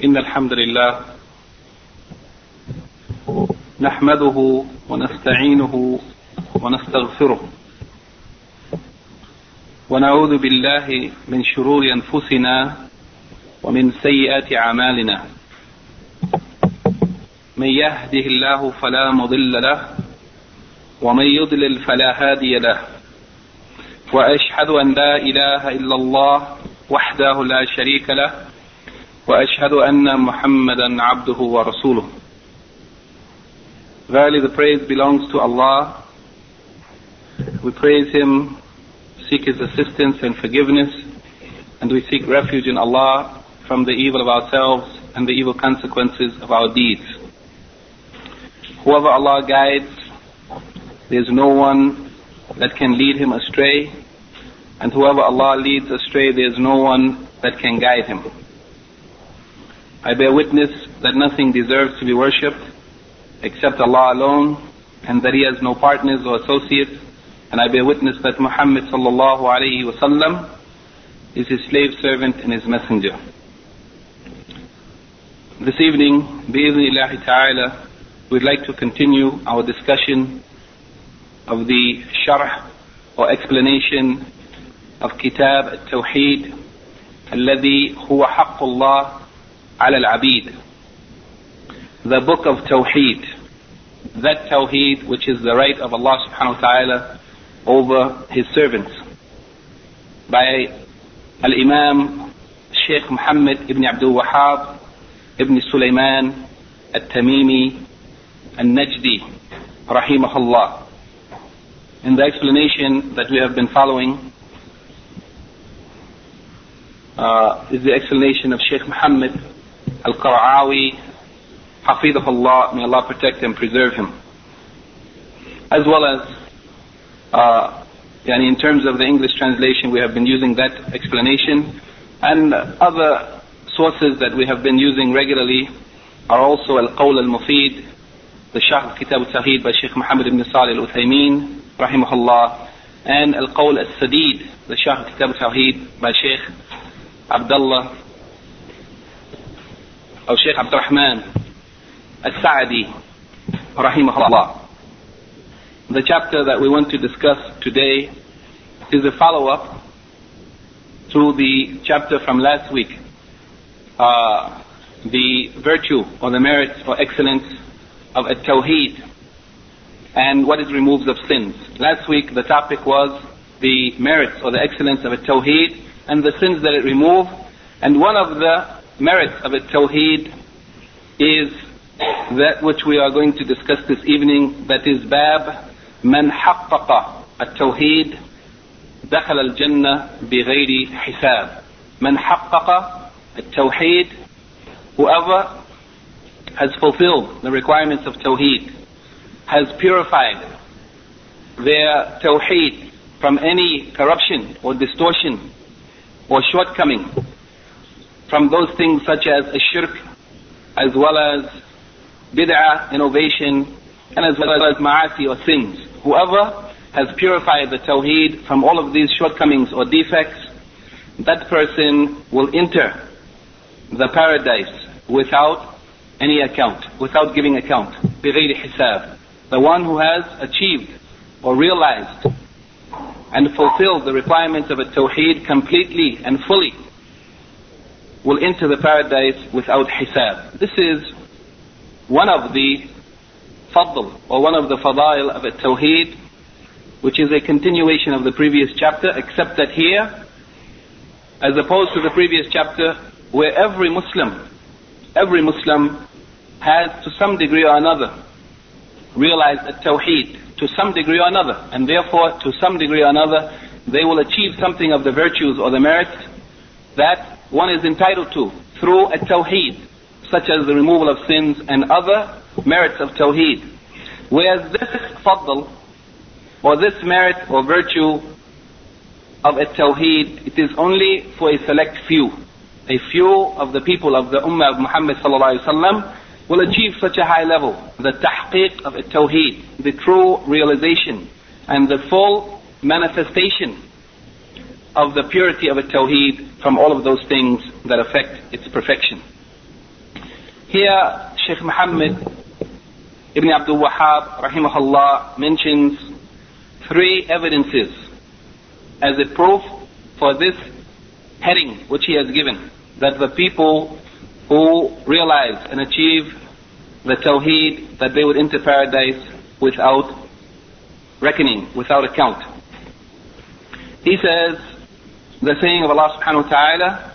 إن الحمد لله نحمده ونستعينه ونستغفره ونعوذ بالله من شرور أنفسنا ومن سيئات أعمالنا من يهده الله فلا مضل له ومن يضلل فلا هادي له وأشهد أن لا إله إلا الله وحده لا شريك له وأشهد أن محمدا عبده ورسوله. Verily the praise belongs to Allah. We praise Him, seek His assistance and forgiveness, and we seek refuge in Allah from the evil of ourselves and the evil consequences of our deeds. Whoever Allah guides, there is no one that can lead him astray, and whoever Allah leads astray, there is no one that can guide him. I bear witness that nothing deserves to be worshipped except Allah alone, and that He has no partners or associates, and I bear witness that Muhammad sallallahu alayhi wa sallam is His slave servant and His messenger. This evening, bi-idhnillahi ta'ala, we'd like to continue our discussion of the sharh or explanation of Kitab al-Tawheed alladhi huwa haqqullah ala al-abid, the book of Tawheed, that Tawheed which is the right of Allah subhanahu wa ta'ala over His servants, by Al-Imam Shaykh Muhammad ibn Abdul Wahhab ibn Sulaiman al-Tamimi al-Najdi rahimahullah. In the explanation that we have been following is the explanation of Shaykh Muhammad al-Qara'awi hafidhahullah, may Allah protect and preserve him, as well as in terms of the English translation we have been using that explanation, and other sources that we have been using regularly are also Al-Qawl al-Mufid, the Sharh of Kitab al-Tawheed by Shaykh Muhammad ibn Salih al-Uthaymin rahimahullah, and Al-Qawl al-Sadid, the Sharh of Kitab al-Tawheed by Shaykh Abdullah or Shaykh Abdurrahman al-Sa'di rahimahullah. The chapter that we want to discuss today is a follow-up to the chapter from last week, the virtue or the merits or excellence of at-Tawheed and what it removes of sins. Last week the topic was the merits or the excellence of at-Tawheed and the sins that it removes, and one of the merits of at-Tawheed is that which we are going to discuss this evening, that is Bab Man Haqqaqa at-Tawheed Dakhal al-Jannah bighayri hisab. Man Haqqaqa at-Tawheed, whoever has fulfilled the requirements of Tawheed, has purified their Tawheed from any corruption or distortion or shortcoming, from those things such as shirk, as well as bid'ah, innovation, and as well as ma'asi or sins. Whoever has purified the Tawheed from all of these shortcomings or defects, that person will enter the paradise without any account, without giving account, bighayri hisab. The one who has achieved or realized and fulfilled the requirements of a Tawheed completely and fully will enter the paradise without hisab. This is one of the fadl or one of the fadail of a Tawheed, which is a continuation of the previous chapter, except that here, as opposed to the previous chapter, where every Muslim has to some degree or another realized a Tawheed to some degree or another, and therefore to some degree or another they will achieve something of the virtues or the merits that one is entitled to through a Tawheed, such as the removal of sins and other merits of Tawheed. Whereas this fadl or this merit or virtue of a Tawheed, it is only for a select few. A few of the people of the Ummah of Muhammad sallallahu alaihi wasallam will achieve such a high level, the tahqiq of a Tawheed, the true realization and the full manifestation of the purity of a Tawheed from all of those things that affect its perfection. Here, Sheikh Muhammad Ibn Abdul Wahhab, rahimahullah, mentions 3 evidences as a proof for this heading which he has given, that the people who realize and achieve the Tawheed, that they would enter paradise without reckoning, without account. He says, the saying of Allah subhanahu wa ta'ala,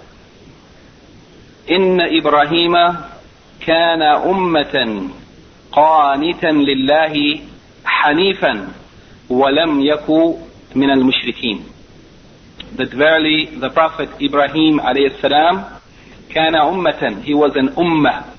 Inna Ibrahima kana ummatan qanitan lillahi hanifan wa lam yaku min al-mushrikeen. That verily the Prophet Ibrahim alayhi salam, kana ummatan, he was an ummah.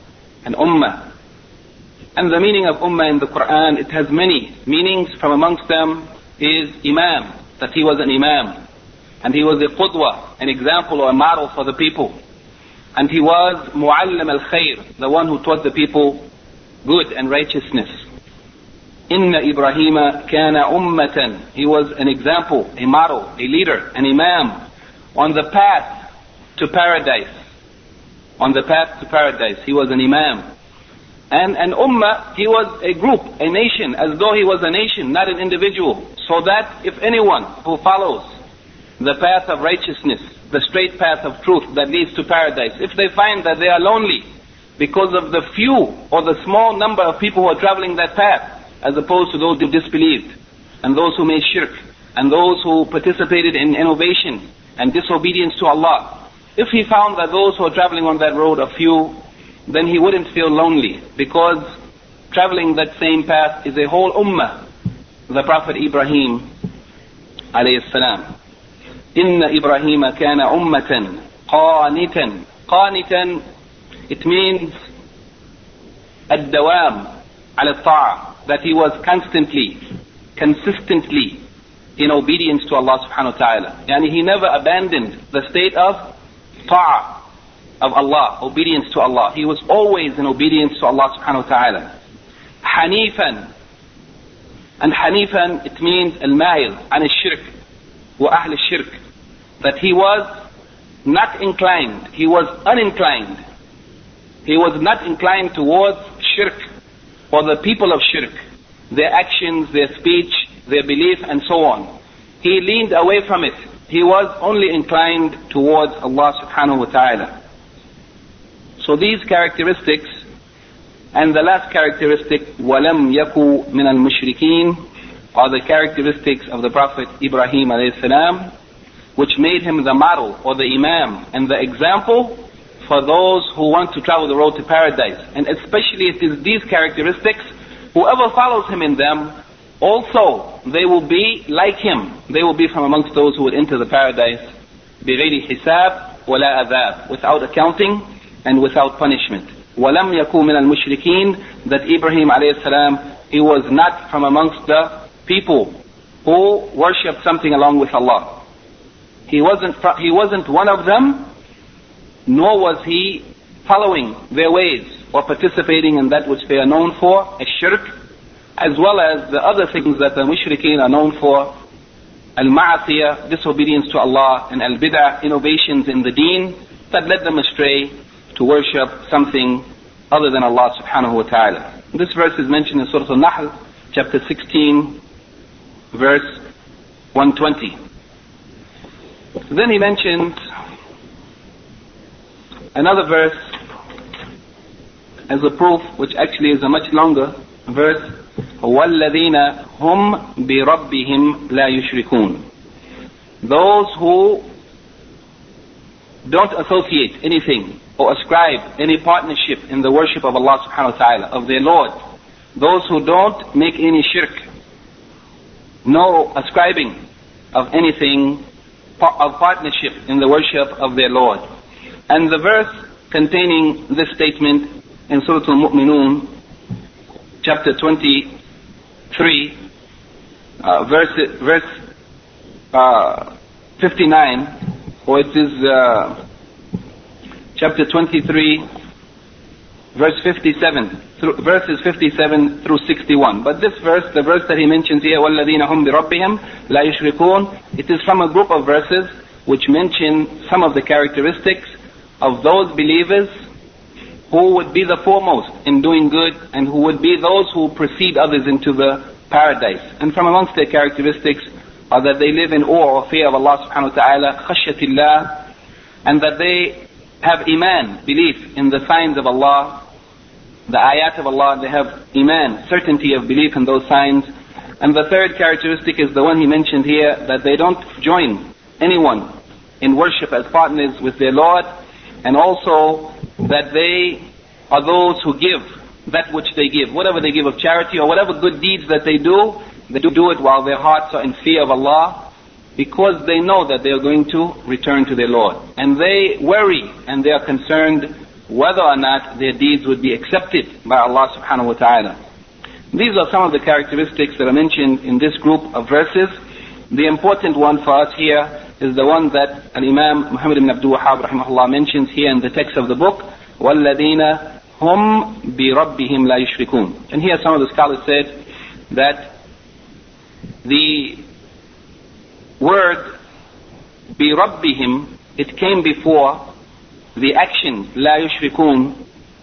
And the meaning of ummah in the Quran, it has many meanings. From amongst them is imam, that he was an imam. And he was a qudwa, an example or a model for the people. And he was muallim al-khair, the one who taught the people good and righteousness. Inna Ibrahima kana ummatan, he was an example, a model, a leader, an imam on the path to paradise. On the path to paradise, he was an imam. And an ummah, he was a group, a nation, as though he was a nation, not an individual. So that if anyone who follows the path of righteousness, the straight path of truth that leads to paradise, if they find that they are lonely because of the few or the small number of people who are traveling that path, as opposed to those who disbelieved, and those who made shirk, and those who participated in innovation and disobedience to Allah, if he found that those who are traveling on that road are few, then he wouldn't feel lonely, because traveling that same path is a whole ummah. The Prophet Ibrahim alayhi salam. Inna Ibrahima kana ummatan qanitan. Qanitan, it means ad-dawam ala ta'a, that he was consistently in obedience to Allah subhanahu wa ta'ala. Yani he never abandoned the state of ta'a, of Allah, obedience to Allah. He was always in obedience to Allah subhanahu wa ta'ala. Hanifan. And Hanifan, it means al-ma'il an al-shirk wa ahl al-shirk. That he was not inclined, he was uninclined. He was not inclined towards shirk or the people of shirk, their actions, their speech, their belief, and so on. He leaned away from it. He was only inclined towards Allah subhanahu wa ta'ala. So these characteristics, and the last characteristic, وَلَمْ يَكُوا مِنَ الْمُشْرِكِينَ, are the characteristics of the Prophet Ibrahim alayhi salam, which made him the model or the imam and the example for those who want to travel the road to paradise. And especially it is these characteristics, whoever follows him in them, also they will be like him. They will be from amongst those who will enter the paradise بِغَيْرِ حِسَابٍ وَلَا أَذَابٍ, without accounting and without punishment. وَلَمْ يَكُوا مِنَ الْمُشْرِكِينَ, that Ibrahim alayhi salam, he was not from amongst the people who worshipped something along with Allah. He wasn't one of them, nor was he following their ways or participating in that which they are known for, as shirk, as well as the other things that the mushrikeen are known for, al-ma'asiyah, disobedience to Allah, and al-bid'ah, innovations in the deen, that led them astray to worship something other than Allah subhanahu wa ta'ala. This verse is mentioned in Surah Al-Nahl, chapter 16, verse 120. Then he mentioned another verse as a proof, which actually is a much longer verse. وَالَّذِينَ هُمْ بِرَبِّهِمْ لَا يُشْرِكُونَ, those who don't associate anything or ascribe any partnership in the worship of Allah subhanahu wa ta'ala, of their Lord. Those who don't make any shirk, no ascribing of anything of partnership in the worship of their Lord. And the verse containing this statement in Surah Al-Mu'minun, chapter 23, verse 59, or it is chapter 23, verse 57, verses 57 through 61. But this verse, the verse that he mentions here, وَالَّذِينَ هُمْ بِرَبِّهِمْ لَا يُشْرِكُونَ, it is from a group of verses which mention some of the characteristics of those believers who would be the foremost in doing good and who would be those who precede others into the paradise. And from amongst their characteristics are that they live in awe or fear of Allah subhanahu wa ta'ala, khashyatillah, and that they have iman, belief in the signs of Allah, the ayat of Allah. They have iman, certainty of belief in those signs. And the third characteristic is the one he mentioned here, that they don't join anyone in worship as partners with their Lord, and also that they are those who give that which they give, whatever they give of charity or whatever good deeds that they do it while their hearts are in fear of Allah, because they know that they are going to return to their Lord. And they worry and they are concerned whether or not their deeds would be accepted by Allah subhanahu wa ta'ala. These are some of the characteristics that are mentioned in this group of verses. The important one for us here is the one that Al-Imam Muhammad ibn Abdul Wahhab rahimahullah mentions here in the text of the book, وَالَّذِينَ هُمْ بِرَبِّهِمْ لَا يُشْرِكُونَ. And here some of the scholars said that the word بِرَبِّهِمْ, it came before the action لَا يُشْرِكُونَ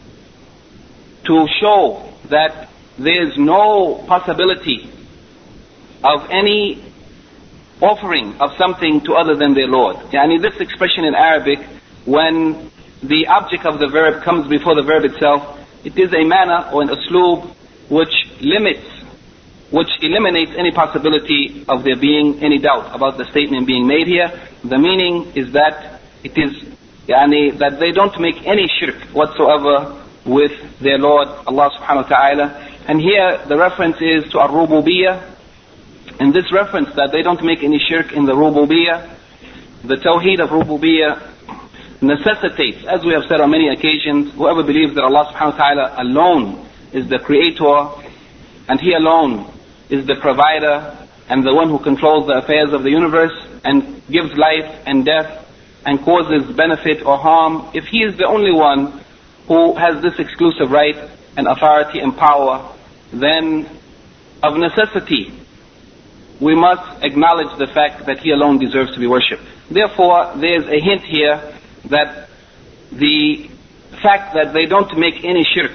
to show that there is no possibility of any offering of something to other than their Lord. Yani this expression in Arabic, when the object of the verb comes before the verb itself, it is a manner or an usloob which eliminates any possibility of there being any doubt about the statement being made here. The meaning is that it is that they don't make any shirk whatsoever with their Lord Allah subhanahu wa ta'ala. And here the reference is to ar-rububiyyah. And this reference that they don't make any shirk in the rububiyyah, the tawheed of rububiyyah, necessitates, as we have said on many occasions, whoever believes that Allah subhanahu wa ta'ala alone is the creator and He alone is the provider and the one who controls the affairs of the universe and gives life and death and causes benefit or harm, if He is the only one who has this exclusive right and authority and power, then of necessity we must acknowledge the fact that He alone deserves to be worshipped. Therefore, there is a hint here that the fact that they don't make any shirk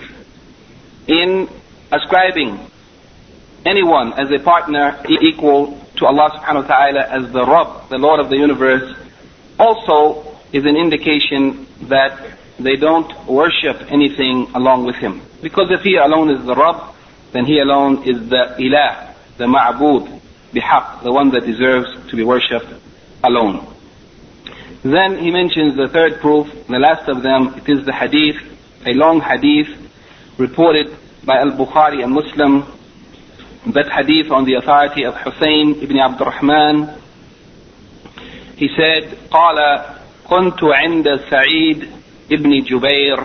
in ascribing anyone as a partner equal to Allah subhanahu wa ta'ala as the Rabb, the Lord of the universe, also is an indication that they don't worship anything along with Him. Because if He alone is the Rabb, then He alone is the Ilah, the Ma'bud, bihaq, the one that deserves to be worshipped alone. Then he mentions the third proof, the last of them. It is the hadith, a long hadith reported by Al-Bukhari and Muslim. That hadith on the authority of Hussein ibn Abd al-Rahman. He said, قال كنت عند سعيد ibn Jubair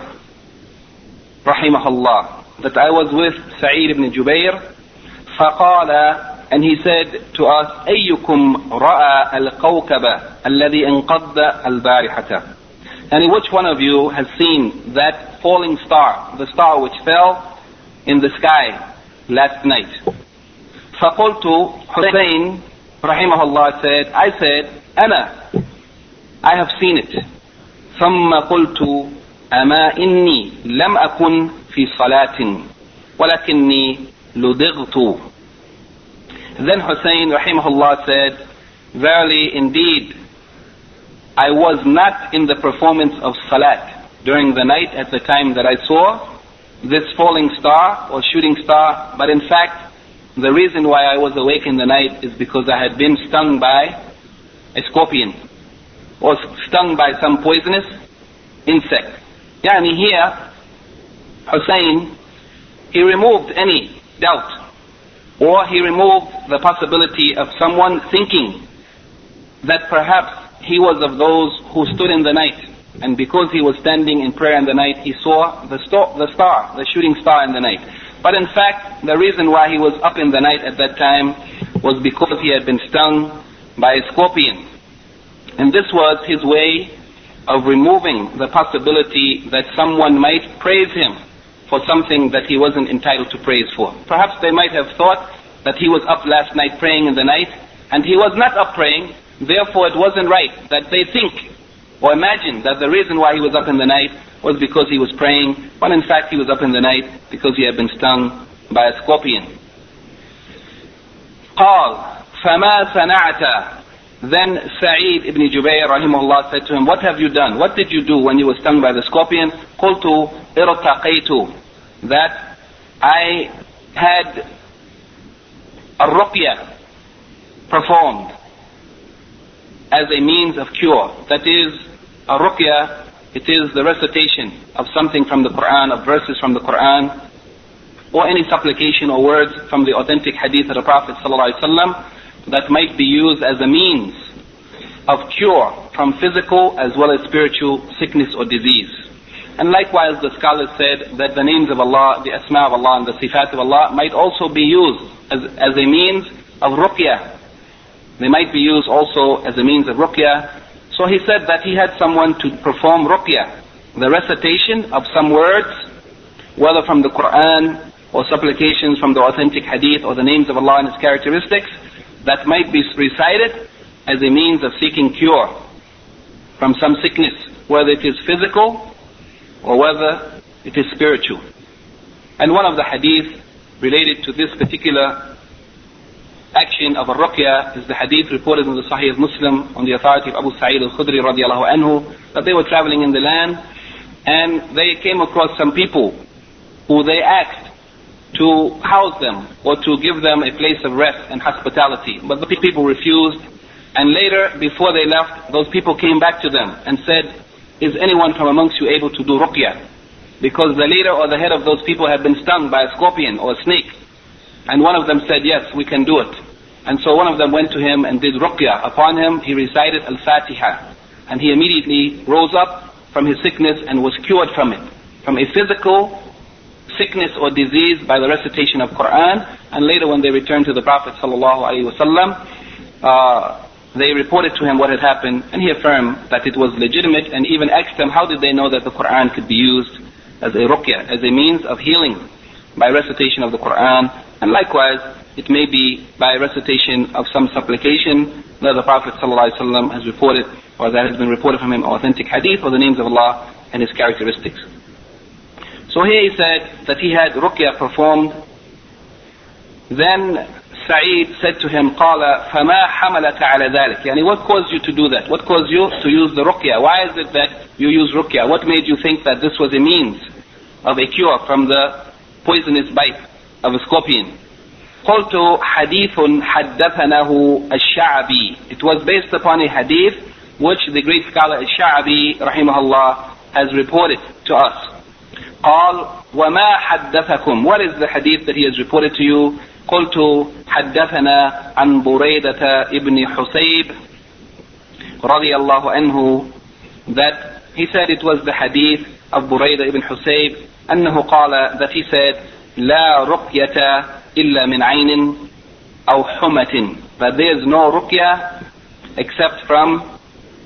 رحمه الله. That I was with Sa'id ibn Jubair. فقال, and he said to us, أيكم رأى الكوكب الذي انقض البارحة. And which one of you has seen that falling star, the star which fell in the sky last night? فقلت, Hussein رحمه الله said, I said, أنا, I have seen it. ثم قلت أما إني لم أكن في صلاة ولكني لدغت. Then Hussein rahimahullah said, verily indeed I was not in the performance of salat during the night at the time that I saw this falling star or shooting star, but in fact the reason why I was awake in the night is because I had been stung by a scorpion or stung by some poisonous insect. Yani here Hussein, he removed any doubt, or he removed the possibility of someone thinking that perhaps he was of those who stood in the night, and because he was standing in prayer in the night, he saw the star, the shooting star in the night. But in fact, the reason why he was up in the night at that time was because he had been stung by a scorpion. And this was his way of removing the possibility that someone might praise him for something that he wasn't entitled to praise for. Perhaps they might have thought that he was up last night praying in the night, and he was not up praying, therefore it wasn't right that they think or imagine that the reason why he was up in the night was because he was praying, when in fact he was up in the night because he had been stung by a scorpion. قال فما صنعت. Then Sa'id ibn Jubayr rahimahullah said to him, what have you done? What did you do when you were stung by the scorpion? قلت ارتقيت. That I had a ruqya performed as a means of cure. That is, a ruqya, it is the recitation of something from the Quran, of verses from the Quran, or any supplication or words from the authentic hadith of the Prophet ﷺ that might be used as a means of cure from physical as well as spiritual sickness or disease. And likewise, the scholars said that the names of Allah, the asma of Allah and the sifat of Allah might also be used as a means of ruqya. They might be used also as a means of ruqya. So he said that he had someone to perform ruqya, the recitation of some words, whether from the Quran or supplications from the authentic hadith or the names of Allah and His characteristics, that might be recited as a means of seeking cure from some sickness, whether it is physical or whether it is spiritual. And one of the hadith related to this particular action of al-ruqya is the hadith reported in the Sahih of Muslim on the authority of Abu Sa'id al-Khudri radiallahu anhu, that they were traveling in the land and they came across some people who they asked to house them or to give them a place of rest and hospitality. But the people refused, and later, before they left, those people came back to them and said, is anyone from amongst you able to do ruqya? Because the leader or the head of those people had been stung by a scorpion or a snake. And one of them said, yes, we can do it. And so one of them went to him and did ruqya upon him. He recited al-Fatiha, and he immediately rose up from his sickness and was cured from it, from a physical sickness or disease by the recitation of Quran. And later when they returned to the Prophet ﷺ, they reported to him what had happened, and he affirmed that it was legitimate, and even asked them how did they know that the Quran could be used as a ruqya, as a means of healing by recitation of the Quran. And likewise, it may be by recitation of some supplication that the Prophet ﷺ has reported, or that has been reported from him, authentic hadith, or the names of Allah and His characteristics. So here he said that he had ruqya performed. Then Sa'id said to him, قال فما حملك على ذلك. Yani, what caused you to do that? What caused you to use the ruqya? Why is it that you use ruqya? What made you think that this was a means of a cure from the poisonous bite of a scorpion? قلت حديث حدثناه الشعبي. It was based upon a hadith which the great scholar al-Sha'bi rahimahullah has reported to us. قال وما حدثكم. What is the hadith that he has reported to you? قلت حدثنا عن بريدة ابن حسيب رضي الله عنه. That he said it was the hadith of Burayda ibn Husayb أنه قال, that he said لا رقية إلا من عين أو حمة. That there is no ruqya except from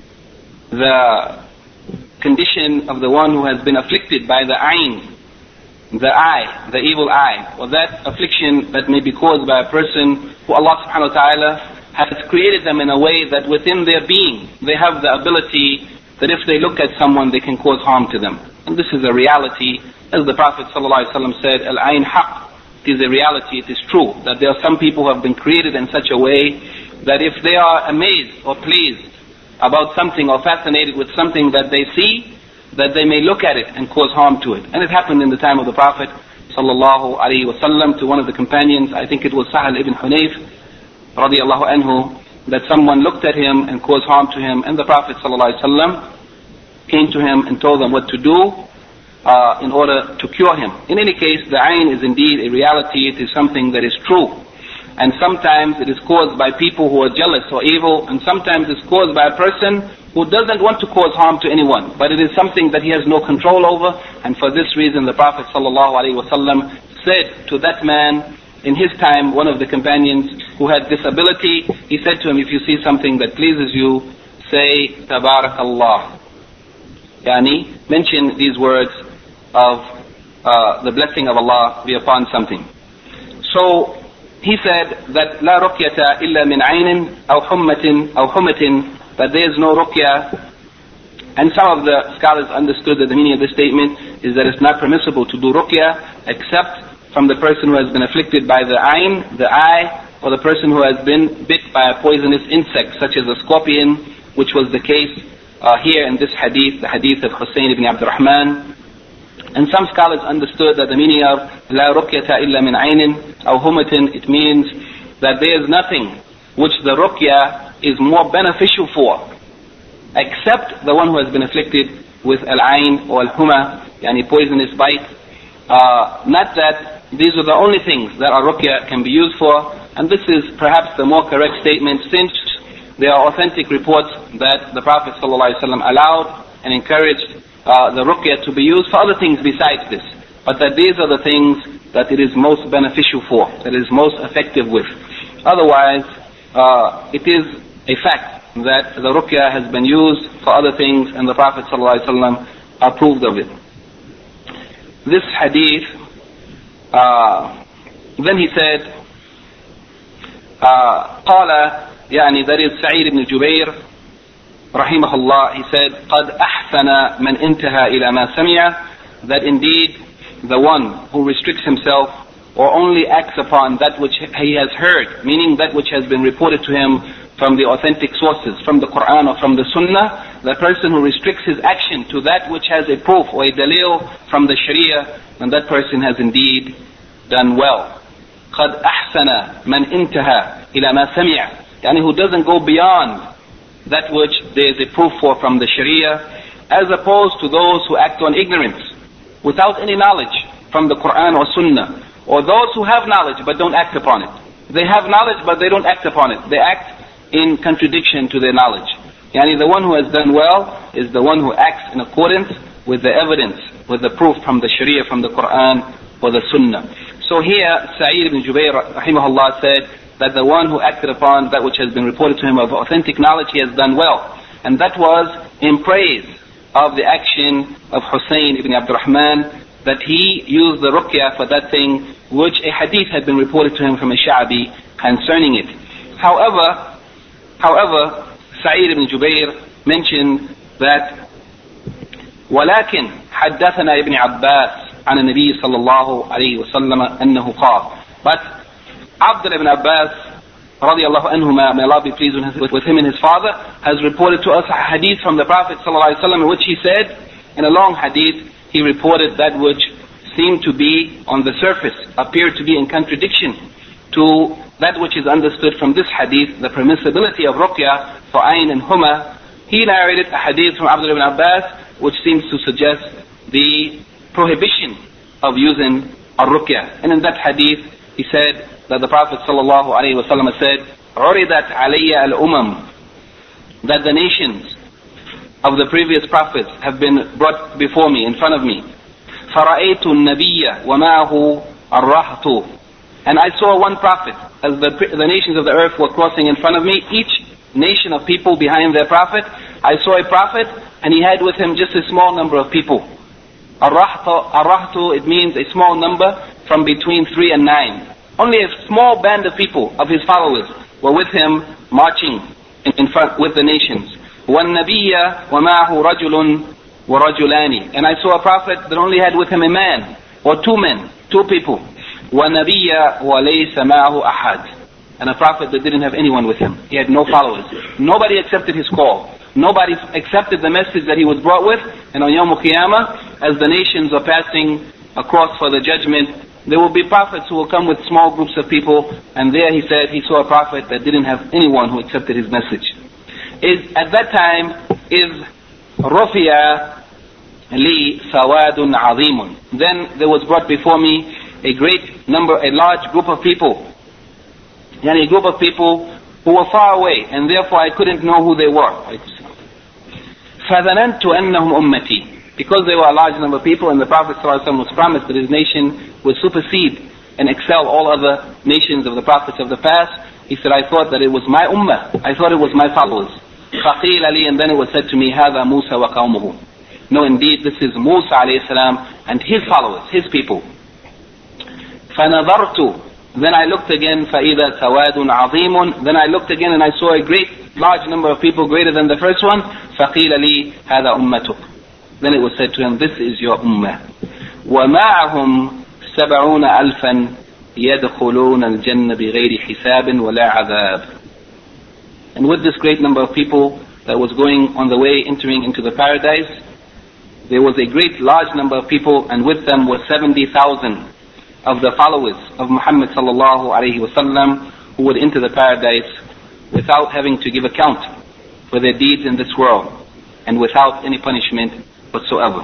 the condition of the one who has been afflicted by the ayn, the eye, the evil eye, or that affliction that may be caused by a person who Allah subhanahu wa ta'ala has created them in a way that within their being they have the ability that if they look at someone they can cause harm to them. And this is a reality, as the Prophet ﷺ said, al-ayn haqq. It is a reality, it is true that there are some people who have been created in such a way that if they are amazed or pleased about something or fascinated with something that they see, that they may look at it and cause harm to it. And it happened in the time of the Prophet sallallahu alaihi wasallam to one of the companions, I think it was Sahal ibn Hunayf radiallahu anhu, that someone looked at him and caused harm to him, and the Prophet sallallahu alaihi wasallam came to him and told him what to do in order to cure him. In any case, the ayn is indeed a reality, it is something that is true. And sometimes it is caused by people who are jealous or evil, and sometimes it's caused by a person who doesn't want to cause harm to anyone, but it is something that he has no control over. And for this reason the Prophet ﷺ said to that man in his time, one of the companions who had this ability, he said to him, if you see something that pleases you, say Tabarakallah. Yani, mention these words of the blessing of Allah be upon something. So he said that لا رقية إلا من عين أو حمة أو حمة, that there is no ruqya And some of the scholars understood that the meaning of this statement is that it's not permissible to do ruqya except from the person who has been afflicted by the ayn, the eye, or the person who has been bit by a poisonous insect, such as a scorpion, which was the case here in this hadith, the hadith of Hussein ibn Abdurrahman. And some scholars understood that the meaning of La ruqyata illa min aynin aw humatin, it means that there is nothing which the ruqya is more beneficial for, except the one who has been afflicted with al-ayn or al-huma, yani poisonous bite. Not that these are the only things that a ruqya can be used for, and this is perhaps the more correct statement, since there are authentic reports that the Prophet ﷺ allowed and encouraged the ruqya to be used for other things besides this, but that these are the things that it is most beneficial for, that it is most effective with. Otherwise, it is a fact that the ruqya has been used for other things, and the Prophet ﷺ approved of it. This hadith, then he said, قال, يعني that is Sa'id ibn Jubair rahimahullah, he said, قد أحسن من انتهى إلى ما سمع, that indeed the one who restricts himself or only acts upon that which he has heard, meaning that which has been reported to him from the authentic sources, from the Quran or from the Sunnah, the person who restricts his action to that which has a proof or a dalil from the Sharia, then that person has indeed done well. قد أحسن من انتهى إلى ما سمع, يعني who doesn't go beyond that which there is a proof for from the Sharia, as opposed to those who act on ignorance, without any knowledge from the Quran or Sunnah, or those who have knowledge but don't act upon it. They have knowledge but they don't act upon it. They act in contradiction to their knowledge. Yani the one who has done well is the one who acts in accordance with the evidence, with the proof from the Sharia, from the Quran or the Sunnah. So here, Sa'id ibn Jubair rahimahullah said that the one who acted upon that which has been reported to him of authentic knowledge, he has done well. And that was in praise of the action of Hussein ibn Abdurrahman, that he used the ruqya for that thing which a hadith had been reported to him from a Sha'bi concerning it. However, Sa'id ibn Jubair mentioned that ولكن حدثنا ابن عباس عن النبي صلى الله عليه وسلم أنه قال. But Abdullah ibn Abbas radiallahu anhuma, may Allah be pleased with him and his father, has reported to us a hadith from the Prophet sallallahu alaihi wasallam in which he said, in a long hadith, he reported that which seemed to be on the surface, appeared to be in contradiction to that which is understood from this hadith, the permissibility of ruqya for ayn and huma. He narrated a hadith from Abdullah ibn Abbas which seems to suggest the prohibition of using a ruqya. And in that hadith he said that the Prophet sallallahu alaihi wasallam said, عُرِضَتْ عَلَيَّ الْأُمَمْ, that the nations of the previous prophets have been brought before me, in front of me. فَرَأَيْتُ النَّبِيَّ وَمَعَهُ الرَّهْطُ, and I saw one prophet as the nations of the earth were crossing in front of me, each nation of people behind their prophet. I saw a prophet and he had with him just a small number of people. Ar-rahtu, it means a small number from between 3 and 9. Only a small band of people, of his followers, were with him marching in front with the nations. وَالنَّبِيَّ وَمَعَهُ رَجُلٌ وَرَجُلَانِ, and I saw a prophet that only had with him a man or two men, two people. وَنَبِيَّ وَلَيْسَ مَعَهُ أَحَدٌ, and a prophet that didn't have anyone with him. He had no followers. Nobody accepted his call. Nobody accepted the message that he was brought with. And on Yawm al-Qiyamah, as the nations are passing across for the judgment, there will be prophets who will come with small groups of people, and there he said he saw a prophet that didn't have anyone who accepted his message. At that time, is رُفِيَ لِي سَوَادٌ عَظِيمٌ, then there was brought before me a great number, a large group of people, and a group of people who were far away, and therefore I couldn't know who they were. فَظَنَنْتُ أَنَّهُمْ أُمَّتِي, because they were a large number of people, and the Prophet ﷺ was promised that his nation would supersede and excel all other nations of the prophets of the past. He said, I thought that it was my ummah, I thought it was my followers. فَقِيلَ لِي, and then it was said to me, هَذَا مُوسَى وَقَوْمُهُ, no, indeed this is Musa alayhi salam and his followers, his people. فَنَظَرْتُ Then I looked again, فَإِذَا سَوَادٌ عَظِيمٌ. Then I looked again and I saw a great, large number of people greater than the first one. فَقِيلَ لِي هَذَا أُمَّتُكَ. Then it was said to him, this is your ummah. وَمَعَهُمْ 70 أَلْفًا يَدْخُلُونَ الْجَنَّةَ بِغَيْرِ حِسَابٍ وَلَا عَذَابٍ. And with this great number of people that was going on the way entering into the paradise, there was a great large number of people, and with them were 70,000 of the followers of Muhammad sallallahu alayhi wasallam, who would enter the paradise without having to give account for their deeds in this world and without any punishment whatsoever.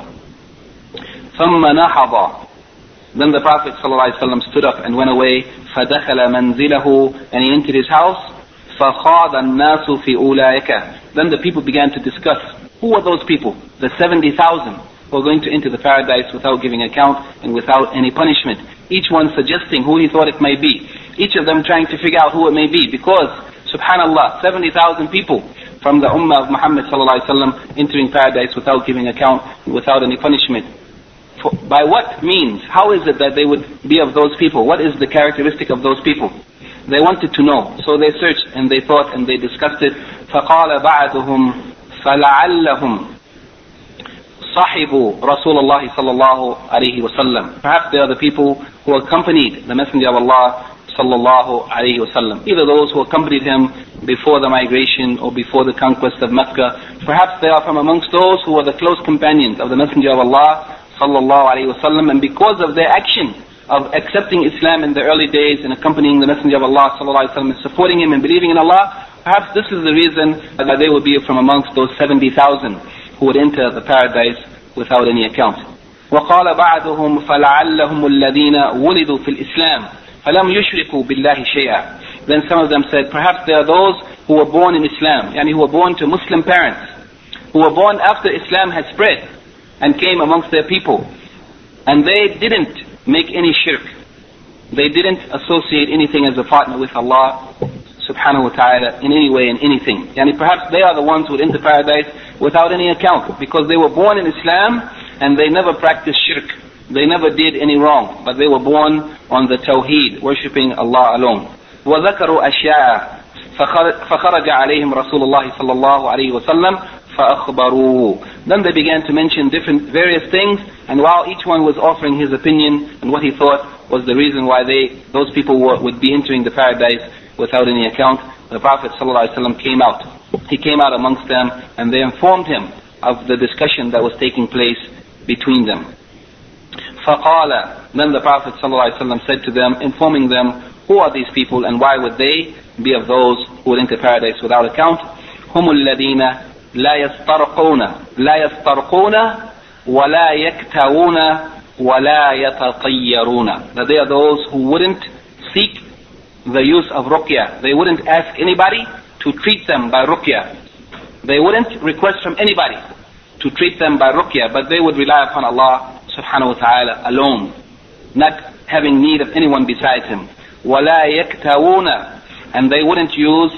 ثم نهض. Then the Prophet sallallahu alayhi wasallam stood up and went away. فدخل منزله. And he entered his house. فخاض الناس في أولئك. Then the people began to discuss, who are those people? The 70,000 who are going to enter the paradise without giving account and without any punishment. Each one suggesting who he thought it may be. Each of them trying to figure out who it may be, because subhanallah, 70,000 people from the ummah of Muhammad sallallahu alaihi wasallam entering paradise without giving account, without any punishment. By what means? How is it that they would be of those people? What is the characteristic of those people? They wanted to know, so they searched and they thought and they discussed it. فَقَالَ بَعْدُهُمْ فَلَعَلَّهُمْ صَحِبُوا رَسُولَ اللَّهِ صَلَّى اللَّهُ عَلَيْهِ وَسَلَّمْ. Perhaps they are the people who accompanied the Messenger of Allah sallallahu alayhi wasallam. Either those who accompanied him before the migration or before the conquest of Mecca. Perhaps they are from amongst those who were the close companions of the Messenger of Allah sallallahu alayhi wasallam, and because of their action of accepting Islam in the early days and accompanying the Messenger of Allah sallallahu alayhi wasallam and supporting him and believing in Allah, perhaps this is the reason that they would be from amongst those 70,000 who would enter the paradise without any account. وقال بعضهم فلعلهم الذين ولدوا في الإسلام فلم يشركوا بالله شيئا. Then some of them said, perhaps they are those who were born in Islam, yani who were born to Muslim parents, who were born after Islam had spread and came amongst their people, and they didn't make any shirk. They didn't associate anything as a partner with Allah subhanahu wa ta'ala in any way, in anything. Yani perhaps they are the ones who would enter paradise without any account, because they were born in Islam and they never practiced shirk. They never did any wrong, but they were born on the tawheed, worshipping Allah alone. وَذَكَرُوا أَشْيَاءَ فَخَرَجَ عَلَيْهِمْ رَسُولُ اللَّهِ صَلَّى اللَّهُ عَلَيْهِ وَسَلَّمْ فَأَخْبَرُوهُ. Then they began to mention various things, and while each one was offering his opinion and what he thought was the reason why those people would be entering the paradise without any account, the Prophet ﷺ came out. He came out amongst them, and they informed him of the discussion that was taking place between them. فَقَالَ. Then the Prophet ﷺ said to them, informing them, who are these people and why would they be of those who would enter paradise without account? هُمُ الَّذِينَ لَا يَسْتَرْقُونَ وَلَا يَكْتَوُونَ وَلَا يَتَطَيَّرُونَ. That they are those who wouldn't seek the use of ruqya. They wouldn't ask anybody to treat them by ruqya. They wouldn't request from anybody to treat them by ruqya, but they would rely upon Allah subhanahu wa ta'ala alone, not having need of anyone besides him. وَلَا يَكْتَوُونَ. And they wouldn't use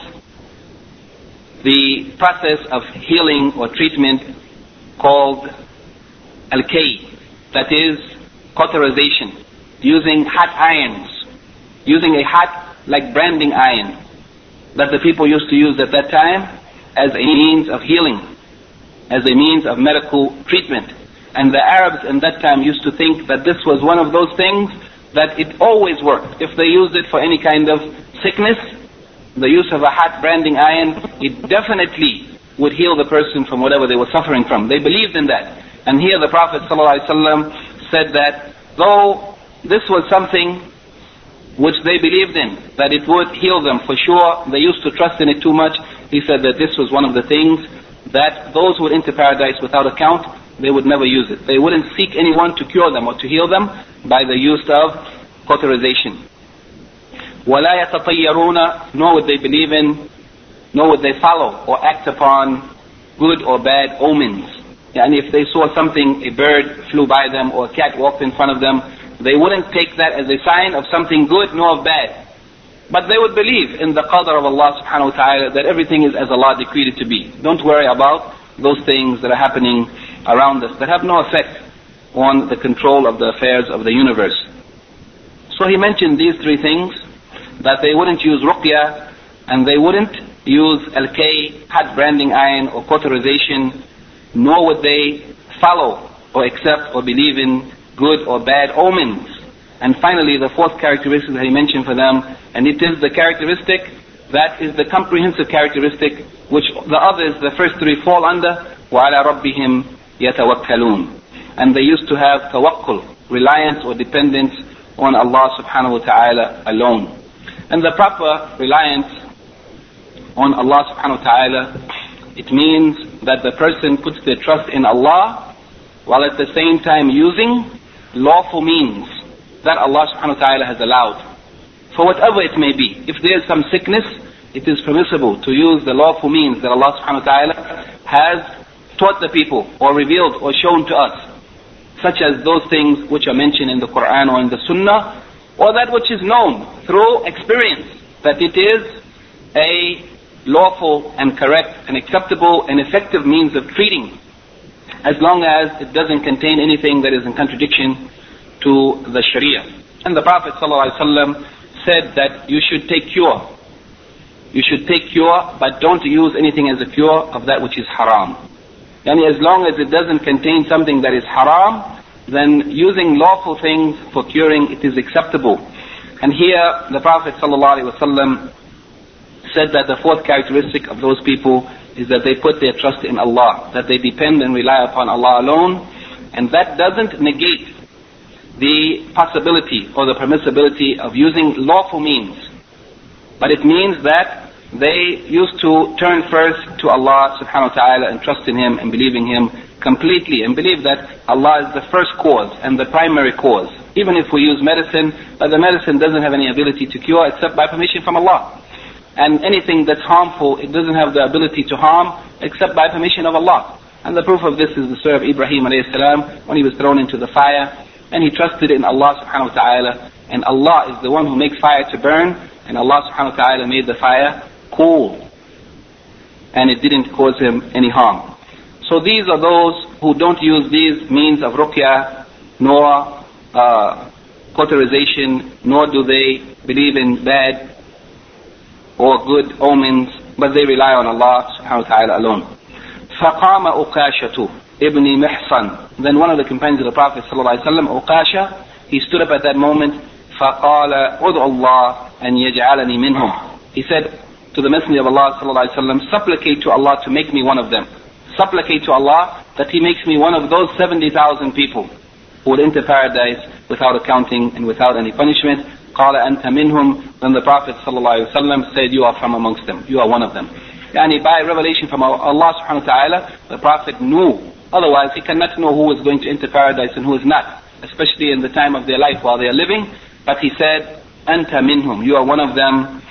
the process of healing or treatment called al-kay, that is cauterization, using hot irons, using a hot like branding iron that the people used to use at that time as a means of healing, as a means of medical treatment. And the Arabs in that time used to think that this was one of those things that it always worked. If they used it for any kind of sickness, the use of a hot branding iron, it definitely would heal the person from whatever they were suffering from. They believed in that. And here the Prophet ﷺ said that though this was something which they believed in, that it would heal them for sure, they used to trust in it too much. He said that this was one of the things that those who would enter paradise without account, they would never use it. They wouldn't seek anyone to cure them or to heal them by the use of cauterization. وَلَا يَتَطَيَّرُونَ. Nor would they believe in, nor would they follow or act upon good or bad omens. And if they saw something, a bird flew by them or a cat walked in front of them, they wouldn't take that as a sign of something good nor of bad. But they would believe in the qadr of Allah subhanahu wa ta'ala, that everything is as Allah decreed it to be. Don't worry about those things that are happening around us that have no effect on the control of the affairs of the universe. So he mentioned these three things, that they wouldn't use ruqya, and they wouldn't use al-kay, had branding iron or cauterization, nor would they follow or accept or believe in good or bad omens. And finally, the fourth characteristic that he mentioned for them, and it is the characteristic that is the comprehensive characteristic which the others, the first three, fall under, وَعَلَى رَبِّهِمْ يَتَوَكَّلُونَ. And they used to have tawakkul, reliance or dependence on Allah subhanahu wa ta'ala alone. And the proper reliance on Allah subhanahu wa ta'ala, it means that the person puts their trust in Allah while at the same time using lawful means that Allah subhanahu wa ta'ala has allowed, for whatever it may be. If there is some sickness, it is permissible to use the lawful means that Allah subhanahu wa ta'ala has taught the people or revealed or shown to us, such as those things which are mentioned in the Quran or in the Sunnah, or that which is known through experience that it is a lawful and correct and acceptable and effective means of treating, as long as it doesn't contain anything that is in contradiction to the Sharia. And the Prophet ﷺ said that you should take cure. You should take cure, but don't use anything as a cure of that which is haram. And as long as it doesn't contain something that is haram, then using lawful things for curing, it is acceptable. And here the Prophet ﷺ said that the fourth characteristic of those people is that they put their trust in Allah, that they depend and rely upon Allah alone, and that doesn't negate the possibility or the permissibility of using lawful means, but it means that they used to turn first to Allah subhanahu wa ta'ala and trust in Him and believe in Him completely, and believe that Allah is the first cause and the primary cause. Even if we use medicine, but the medicine doesn't have any ability to cure except by permission from Allah. And anything that's harmful, it doesn't have the ability to harm except by permission of Allah. And the proof of this is the story of Ibrahim alayhi salam, when he was thrown into the fire, and he trusted in Allah subhanahu wa ta'ala, and Allah is the one who makes fire to burn, and Allah subhanahu wa ta'ala made the fire cool, and it didn't cause him any harm. So these are those who don't use these means of ruqya, nor cauterization, nor do they believe in bad or good omens, but they rely on Allah subhanahu wa ta'ala alone. فَقَامَ أُقَاشَةُ ibn Mihsan. Then one of the companions of the Prophet ﷺ, Uqasha, he stood up at that moment, فَقَالَ أُدْعُ اللَّهَ أَنْ يَجْعَلَنِي مِنْهُمْ. He said to the Messenger of Allah ﷺ, supplicate to Allah to make me one of them. Supplicate to Allah that He makes me one of those 70,000 people who will enter paradise without accounting and without any punishment. قَالَ أَنْتَ مِنْهُمْ. Then the Prophet ﷺ said, you are from amongst them, you are one of them. Yani by revelation from Allah subhanahu wa ta'ala, the Prophet knew. Otherwise he cannot know who is going to enter paradise and who is not, especially in the time of their life while they are living. But he said, أَنْتَ مِنْهُمْ, you are one of them.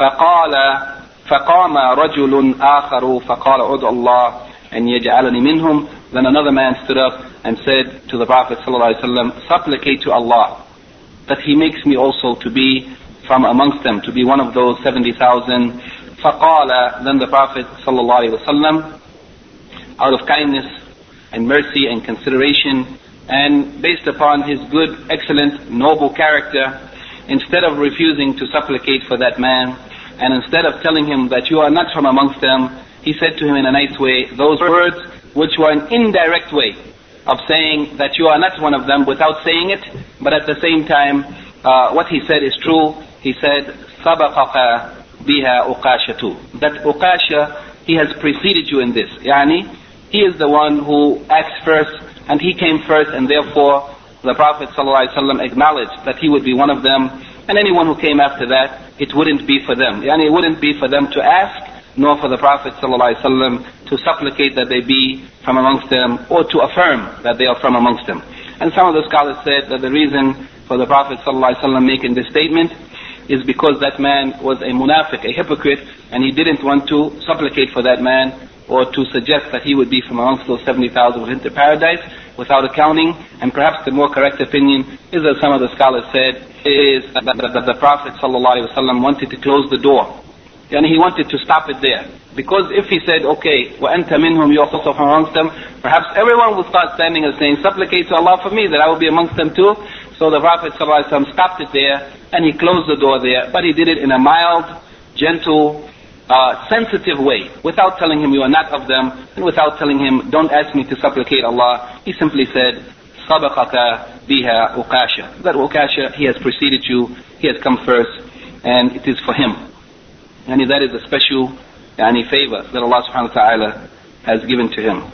فقام رجل آخر فقال أدعو الله أن يجعلني منهم. Then another man stood up and said to the Prophet ﷺ, supplicate to Allah that He makes me also to be from amongst them, to be one of those 70,000. فقال. Then the Prophet ﷺ, out of kindness and mercy and consideration, and based upon his good, excellent, noble character, instead of refusing to supplicate for that man, and instead of telling him that you are not from amongst them, he said to him in a nice way those words which were an indirect way of saying that you are not one of them without saying it, but at the same time what he said is true. He said, سَبَقَكَ بِهَا أُقَاشَةُ. That Uqasha, he has preceded you in this. Yani, he is the one who acts first, and he came first, and therefore the Prophet ﷺ acknowledged that he would be one of them, and anyone who came after that, it wouldn't be for them. Yani, it wouldn't be for them to ask, nor for the Prophet ﷺ to supplicate that they be from amongst them, or to affirm that they are from amongst them. And some of the scholars said that the reason for the Prophet ﷺ making this statement is because that man was a munafiq, a hypocrite, and he didn't want to supplicate for that man or to suggest that he would be from amongst those 70,000 who enter paradise without accounting. And perhaps the more correct opinion is, as some of the scholars said, is that the Prophet ﷺ wanted to close the door. And he wanted to stop it there. Because if he said, okay, وَأَنْتَ مِنْهُمْ, you're also from amongst them, perhaps everyone will start standing and saying, supplicate to Allah for me that I will be amongst them too. So the Prophet ﷺ stopped it there and he closed the door there, but he did it in a mild, gentle, sensitive way, without telling him you are not of them, and without telling him don't ask me to supplicate Allah. He simply said, "Sabaqaka biha Ukasha." That Ukasha, he has preceded you, he has come first, and it is for him. And that is a special favor that Allah subhanahu wa ta'ala has given to him.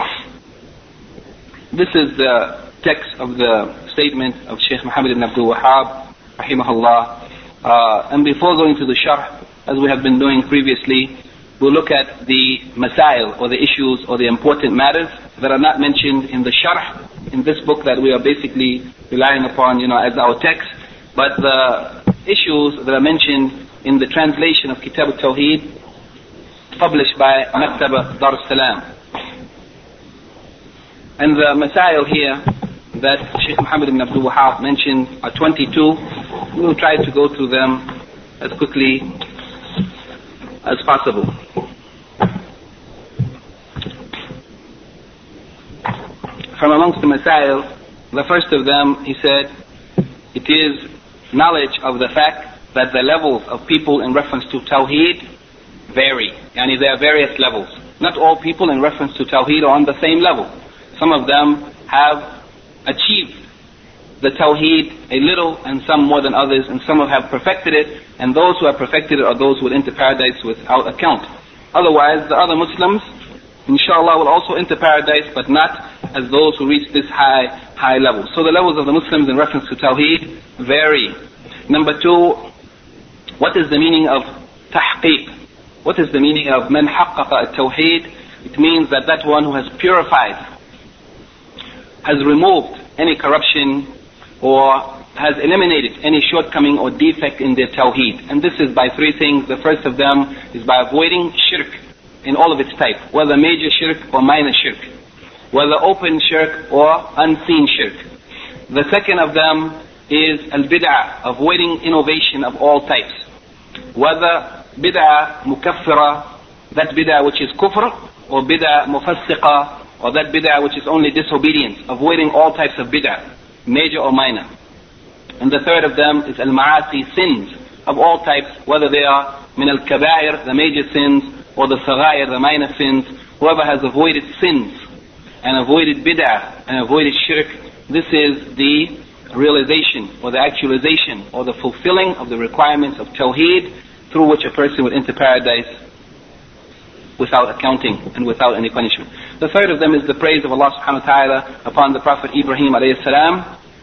This is the text of the statement of Shaykh Muhammad ibn Abdul Wahhab, rahimahullah. And before going to the sharh, as we have been doing previously, we'll look at the masail, or the issues, or the important matters that are not mentioned in the sharh, in this book that we are basically relying upon, as our text, but the issues that are mentioned in the translation of Kitab al-Tawheed, published by Maktaba Dar es-Salam. And the masail here that Shaykh Muhammad ibn Abdul Wahhab mentioned are 22. We will try to go through them as quickly as possible. From amongst the masail, the first of them, he said, it is knowledge of the fact that the levels of people in reference to Tawheed vary. Yani there are various levels. Not all people in reference to Tawheed are on the same level. Some of them have achieved the Tawheed a little, and some more than others, and some have perfected it, and those who have perfected it are those who will enter paradise without account. Otherwise, the other Muslims, inshallah, will also enter paradise, but not as those who reach this high level. So the levels of the Muslims in reference to Tawheed vary. Number two, what is the meaning of tahqiq? What is the meaning of man haqqaqa at-tawheed? It means that one who has purified, has removed any corruption, or has eliminated any shortcoming or defect in their tawheed. And this is by three things. The first of them is by avoiding shirk in all of its type, whether major shirk or minor shirk, whether open shirk or unseen shirk. The second of them is al-bid'ah, avoiding innovation of all types, whether bid'ah mukaffira, that bid'ah which is kufr, or bid'ah mufassiqa, or that bid'ah which is only disobedience, avoiding all types of bid'ah, major or minor. And the third of them is al-ma'asi, sins of all types, whether they are min al-kaba'ir, the major sins, or the saghair, the minor sins. Whoever has avoided sins, and avoided bid'ah, and avoided shirk, this is the realization, or the actualization, or the fulfilling of the requirements of Tawheed, through which a person would enter paradise without accounting and without any punishment. The third of them is the praise of Allah subhanahu wa ta'ala upon the Prophet Ibrahim alayhi salam,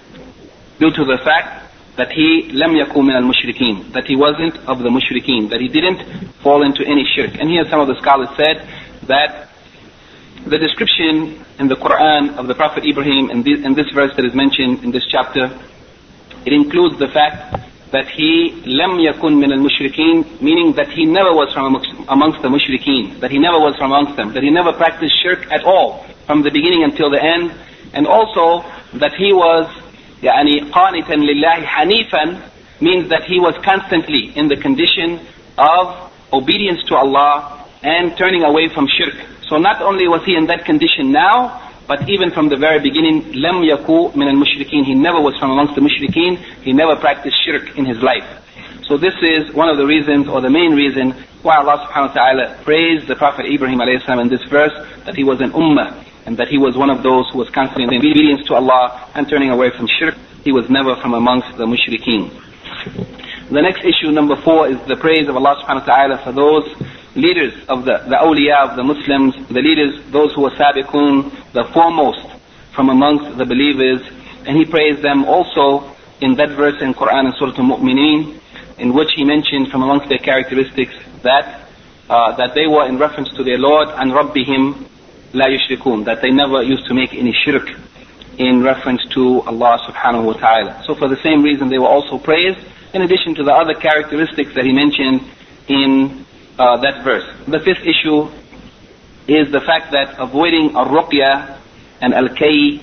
due to the fact that he lam yaku min al-mushrikeen, that he wasn't of the mushrikeen, that he didn't fall into any shirk. And here some of the scholars said that the description in the Quran of the Prophet Ibrahim in this verse that is mentioned in this chapter, it includes the fact that he lam yakun min al-mushrikeen, meaning that he never was from amongst the mushrikeen, that he never was from amongst them, that he never practiced shirk at all from the beginning until the end, and also that he was qanitan lillahi hanifan, means that he was constantly in the condition of obedience to Allah and turning away from shirk. So not only was he in that condition now, but even from the very beginning, lam yaku min al-mushrikeen, he never was from amongst the mushrikeen, he never practiced shirk in his life. So this is one of the reasons, or the main reason, why Allah subhanahu wa ta'ala praised the Prophet Ibrahim alayhi salam in this verse, that he was an ummah, and that he was one of those who was constantly in obedience to Allah and turning away from shirk. He was never from amongst the mushrikeen. The next issue, number 4, is the praise of Allah subhanahu wa ta'ala for those leaders of the awliya of the Muslims, the leaders, those who were sabiqun, the foremost from amongst the believers. And he praised them also in that verse in Quran in Surah Al-Mu'mineen, in which he mentioned from amongst their characteristics that they were in reference to their Lord, and Rabbihim la yushrikun, that they never used to make any shirk in reference to Allah subhanahu wa ta'ala. So for the same reason they were also praised, in addition to the other characteristics that he mentioned in that verse. The fifth issue is the fact that avoiding al-ruqya and al-kay,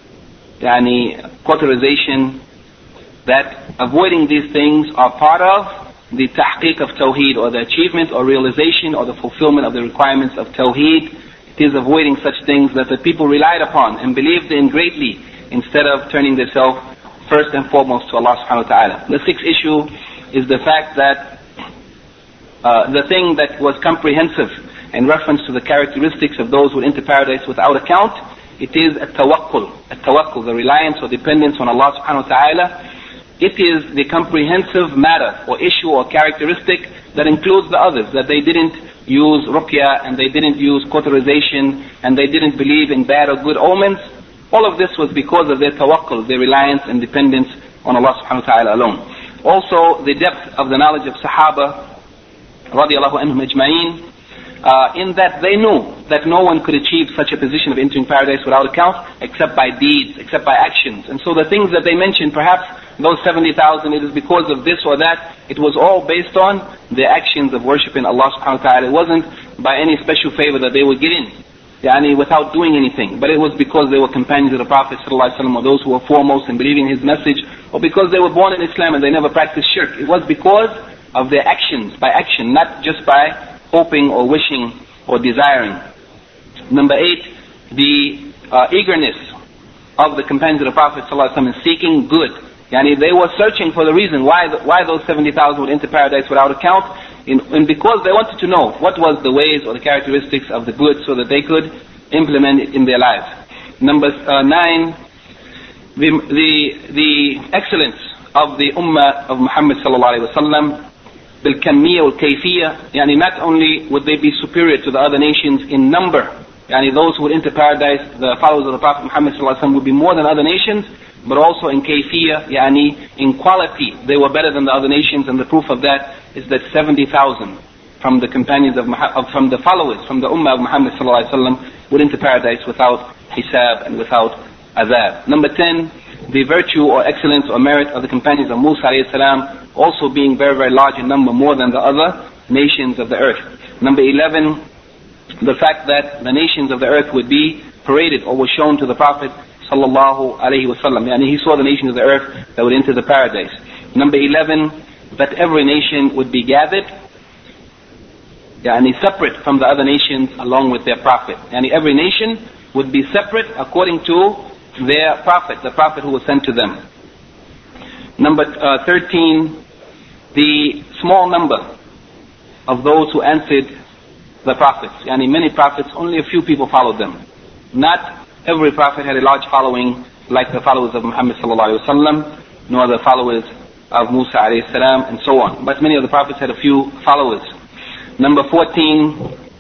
cauterization, that avoiding these things are part of the tahqiq of Tawheed, or the achievement or realization or the fulfillment of the requirements of Tawheed. It is avoiding such things that the people relied upon and believed in greatly, instead of turning themselves first and foremost to Allah subhanahu wa ta'ala. The sixth issue is the fact that the thing that was comprehensive in reference to the characteristics of those who enter paradise without account, it is at-tawakkul, the reliance or dependence on Allah subhanahu wa ta'ala. It is the comprehensive matter or issue or characteristic that includes the others, that they didn't use ruqya and they didn't use cauterization and they didn't believe in bad or good omens. All of this was because of their tawakkul, their reliance and dependence on Allah subhanahu wa ta'ala alone. Also, the depth of the knowledge of Sahaba radiallahu anhum ajma'een, in that they knew that no one could achieve such a position of entering paradise without account except by deeds, except by actions. And so the things that they mentioned, perhaps those 70,000, it is because of this or that. It was all based on their actions of worshiping Allah subhanahu wa ta'ala. It wasn't by any special favor that they would get in, without doing anything. But it was because they were companions of the Prophet ﷺ, or those who were foremost in believing his message, or because they were born in Islam and they never practiced shirk. It was because of their actions, by action, not just by hoping or wishing or desiring. Number 8, the eagerness of the companions of the Prophet ﷺ in seeking good. They were searching for the reason why those 70,000 would enter paradise without account, and because they wanted to know what was the ways or the characteristics of the good so that they could implement it in their lives. Number 9, the excellence of the ummah of Muhammad sallallahu alaihi wasallam, بالكمية والكيفية. Not only would they be superior to the other nations in number, those who would enter paradise, the followers of the Prophet Muhammad sallallahu alaihi wasallam, would be more than other nations, but also in kayfiyah, in quality, they were better than the other nations. And the proof of that is that 70,000 from the companions from the followers, from the ummah of Muhammad sallallahu alaihi wasallam, would enter paradise without hisab and without azab. Number 10, the virtue or excellence or merit of the companions of Musa alayhi salam, also being very, very large in number, more than the other nations of the earth. Number 11, the fact that the nations of the earth would be paraded or were shown to the Prophet sallallahu alayhi wasallam. He saw the nations of the earth that would enter the paradise. Number 11, that every nation would be gathered, separate from the other nations along with their prophet. Every nation would be separate according to their prophet, the prophet who was sent to them. Number 13, the small number of those who answered the prophets. Many prophets, only a few people followed them. Not every prophet had a large following like the followers of Muhammad sallallahu alaihi wasallam, nor the followers of Musa alayhi salam, and so on. But many of the prophets had a few followers. Number 14,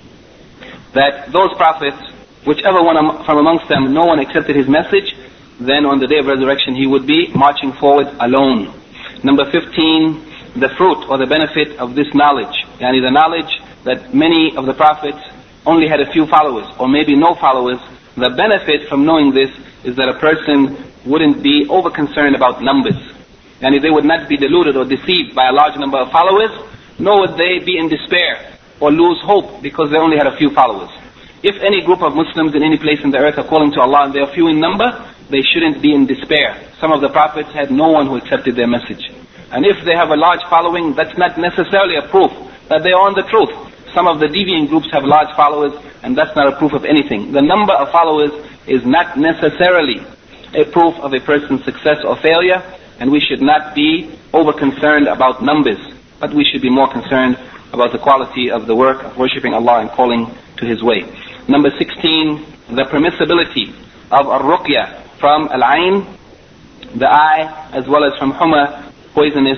that those prophets, whichever one from amongst them, no one accepted his message, then on the day of resurrection he would be marching forward alone. Number 15, the fruit or the benefit of this knowledge, the knowledge that many of the prophets only had a few followers, or maybe no followers. The benefit from knowing this is that a person wouldn't be over concerned about numbers. They would not be deluded or deceived by a large number of followers, nor would they be in despair or lose hope because they only had a few followers. If any group of Muslims in any place in the earth are calling to Allah and they are few in number, they shouldn't be in despair. Some of the prophets had no one who accepted their message. And if they have a large following, that's not necessarily a proof that they are on the truth. Some of the deviant groups have large followers, and that's not a proof of anything. The number of followers is not necessarily a proof of a person's success or failure, and we should not be over concerned about numbers, but we should be more concerned about the quality of the work of worshipping Allah and calling to His way. Number 16, the permissibility of ar-ruqya from al-ayn, the eye, as well as from huma, poisonous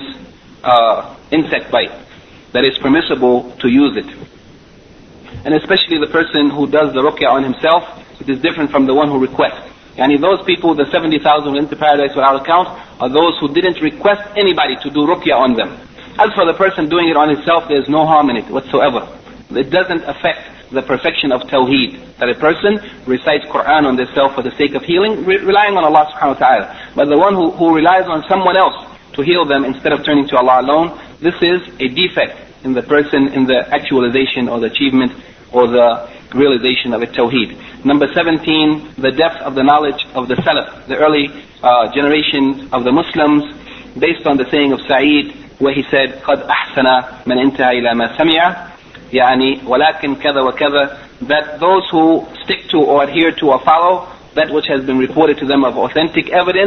insect bite, that is permissible to use it. And especially the person who does the ruqya on himself, it is different from the one who requests. Those people, the 70,000 who enter paradise without account, are those who didn't request anybody to do ruqya on them. As for the person doing it on himself, there's no harm in it whatsoever. It doesn't affect the perfection of tawheed, that a person recites Quran on themselves for the sake of healing, relying on Allah subhanahu wa ta'ala. But the one who relies on someone else to heal them instead of turning to Allah alone, this is a defect in the person, in the actualization or the achievement or the realization of a tawheed. Number 17, the depth of the knowledge of the Salaf, the early generation of the Muslims, based on the saying of Sa'id, where he said, قَدْ أَحْسَنَ مَنْ انْتَهَى إِلَى مَا سَمِعَ وَلَكِنْ كَذَا وَكَذَا, that those who stick to or adhere to or follow that which has been reported to them of authentic evidence,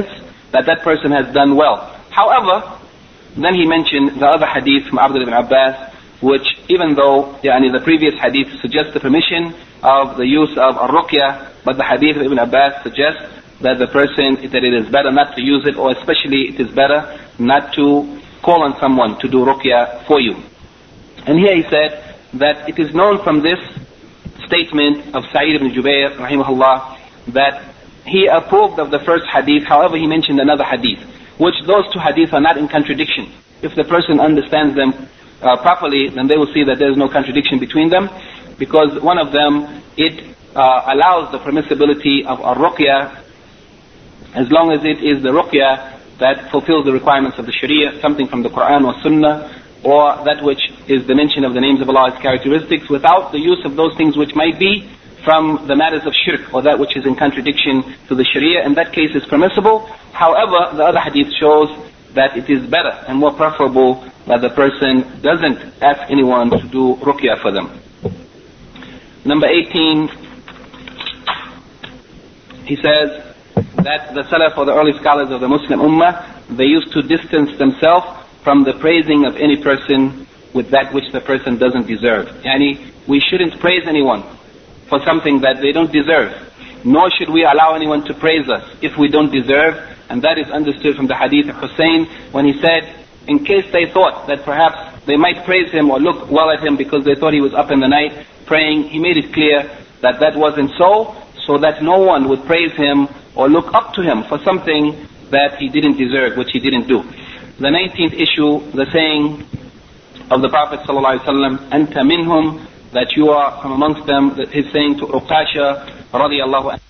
that that person has done well. However, then he mentioned the other hadith from Abdullah ibn Abbas, which even though the previous hadith suggests the permission of the use of ar-ruqya, but the hadith of Ibn Abbas suggests that that it is better not to use it, or especially it is better not to call on someone to do ruqya for you. And here he said that it is known from this statement of Sa'id ibn Jubayr rahimahullah that he approved of the first hadith. However, he mentioned another hadith, which those two hadiths are not in contradiction. If the person understands them properly, then they will see that there is no contradiction between them, because one of them, it allows the permissibility of ar-ruqya as long as it is the ruqya that fulfills the requirements of the Sharia, something from the Quran or Sunnah, or that which is the mention of the names of Allah, its characteristics, without the use of those things which might be from the matters of shirk, or that which is in contradiction to the Sharia. In that case, is permissible. However, the other hadith shows that it is better and more preferable that the person doesn't ask anyone to do ruqya for them. Number 18, he says that the Salaf, or the early scholars of the Muslim Ummah, they used to distance themselves from the praising of any person with that which the person doesn't deserve. We shouldn't praise anyone for something that they don't deserve, nor should we allow anyone to praise us if we don't deserve. And that is understood from the hadith of Hussein, when he said, in case they thought that perhaps they might praise him or look well at him because they thought he was up in the night praying, he made it clear that that wasn't so that no one would praise him or look up to him for something that he didn't deserve, which he didn't do. The 19th issue, the saying of the Prophet ﷺ, Anta minhum, that you are from amongst them, that his saying to Uqasha radiallahu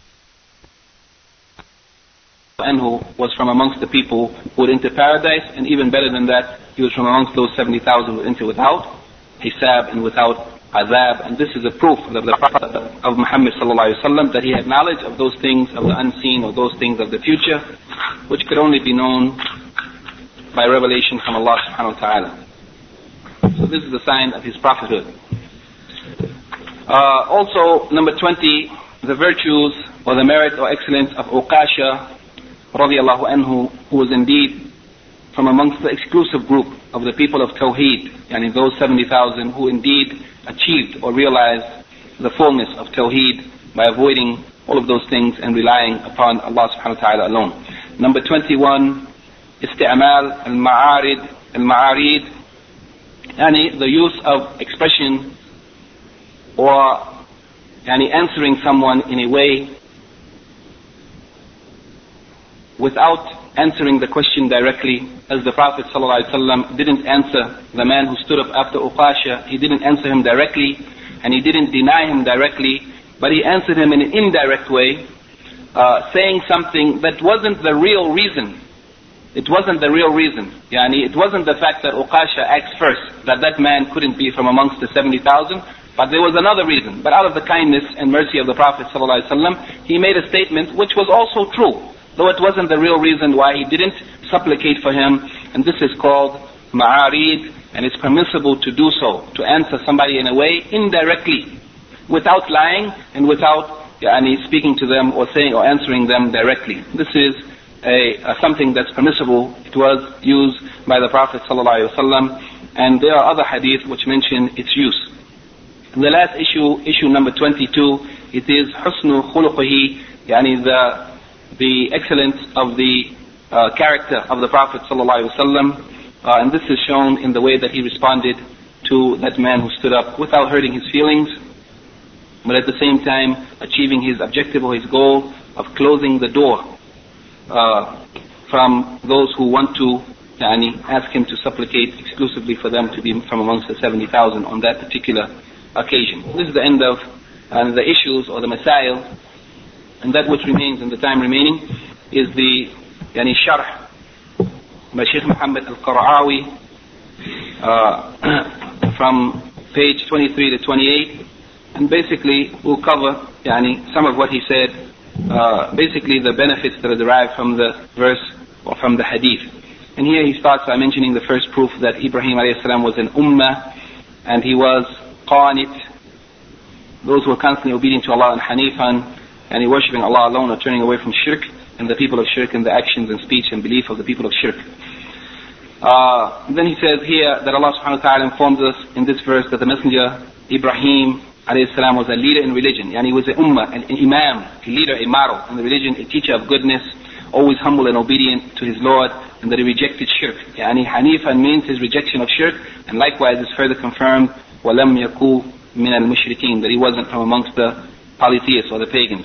anhu was from amongst the people who would enter paradise, and even better than that, he was from amongst those 70,000 who would enter without hisab and without azab. And this is a proof of the Prophet of Muhammad ﷺ, that he had knowledge of those things of the unseen, or those things of the future, which could only be known by revelation from Allah subhanahu wa ta'ala. So this is a sign of his prophethood. Also, number 20, the virtues or the merit or excellence of Uqasha radiallahu anhu, who was indeed from amongst the exclusive group of the people of Tawheed, and those 70,000 who indeed achieved or realized the fullness of Tawheed by avoiding all of those things and relying upon Allah subhanahu wa ta'ala alone. Number 21, isti'mal al-ma'arid, the use of expression or answering someone in a way without answering the question directly, as the Prophet ﷺ didn't answer the man who stood up after Uqasha. He didn't answer him directly, and he didn't deny him directly, but he answered him in an indirect way, saying something that wasn't the real reason. It wasn't the real reason. It wasn't the fact that Uqasha asked first that man couldn't be from amongst the 70,000, but there was another reason. But out of the kindness and mercy of the Prophet ﷺ, he made a statement which was also true, though it wasn't the real reason why he didn't supplicate for him. And this is called ma'arid, and it's permissible to do so, to answer somebody in a way indirectly, without lying and without speaking to them or saying or answering them directly. This is something that's permissible. It was used by the Prophet ﷺ, and there are other hadith which mention its use. The last issue number 22, it is husnu khuluqihi, the excellence of the character of the Prophet ﷺ, and this is shown in the way that he responded to that man who stood up without hurting his feelings, but at the same time achieving his objective or his goal of closing the door from those who want to ask him to supplicate exclusively for them to be from amongst the 70,000 on that particular occasion. This is the end of the issues or the masail, and that which remains in the time remaining is the sharh by Shaykh Muhammad al-Qara'awi from page 23 to 28, and basically we'll cover some of what he said, basically the benefits that are derived from the verse or from the hadith. And here he starts by mentioning the first proof that Ibrahim a.s. was an ummah, and he was qanit, those who were constantly obedient to Allah and hanifan, and worshipping Allah alone or turning away from shirk. and the people of shirk, and the actions and speech and belief of the people of shirk. Then he says here that Allah subhanahu wa ta'ala informs us in this verse that the messenger Ibrahim alayhi salam was a leader in religion. Yani he was an ummah, an imam, a leader, a model in the religion, a teacher of goodness, always humble and obedient to his Lord, and that he rejected shirk. Yani Hanifan means his rejection of shirk, and likewise is further confirmed, وَلَمْ يَكُوا مِنَ الْمُشْرِكِينَ, that he wasn't from amongst the polytheists or the pagans.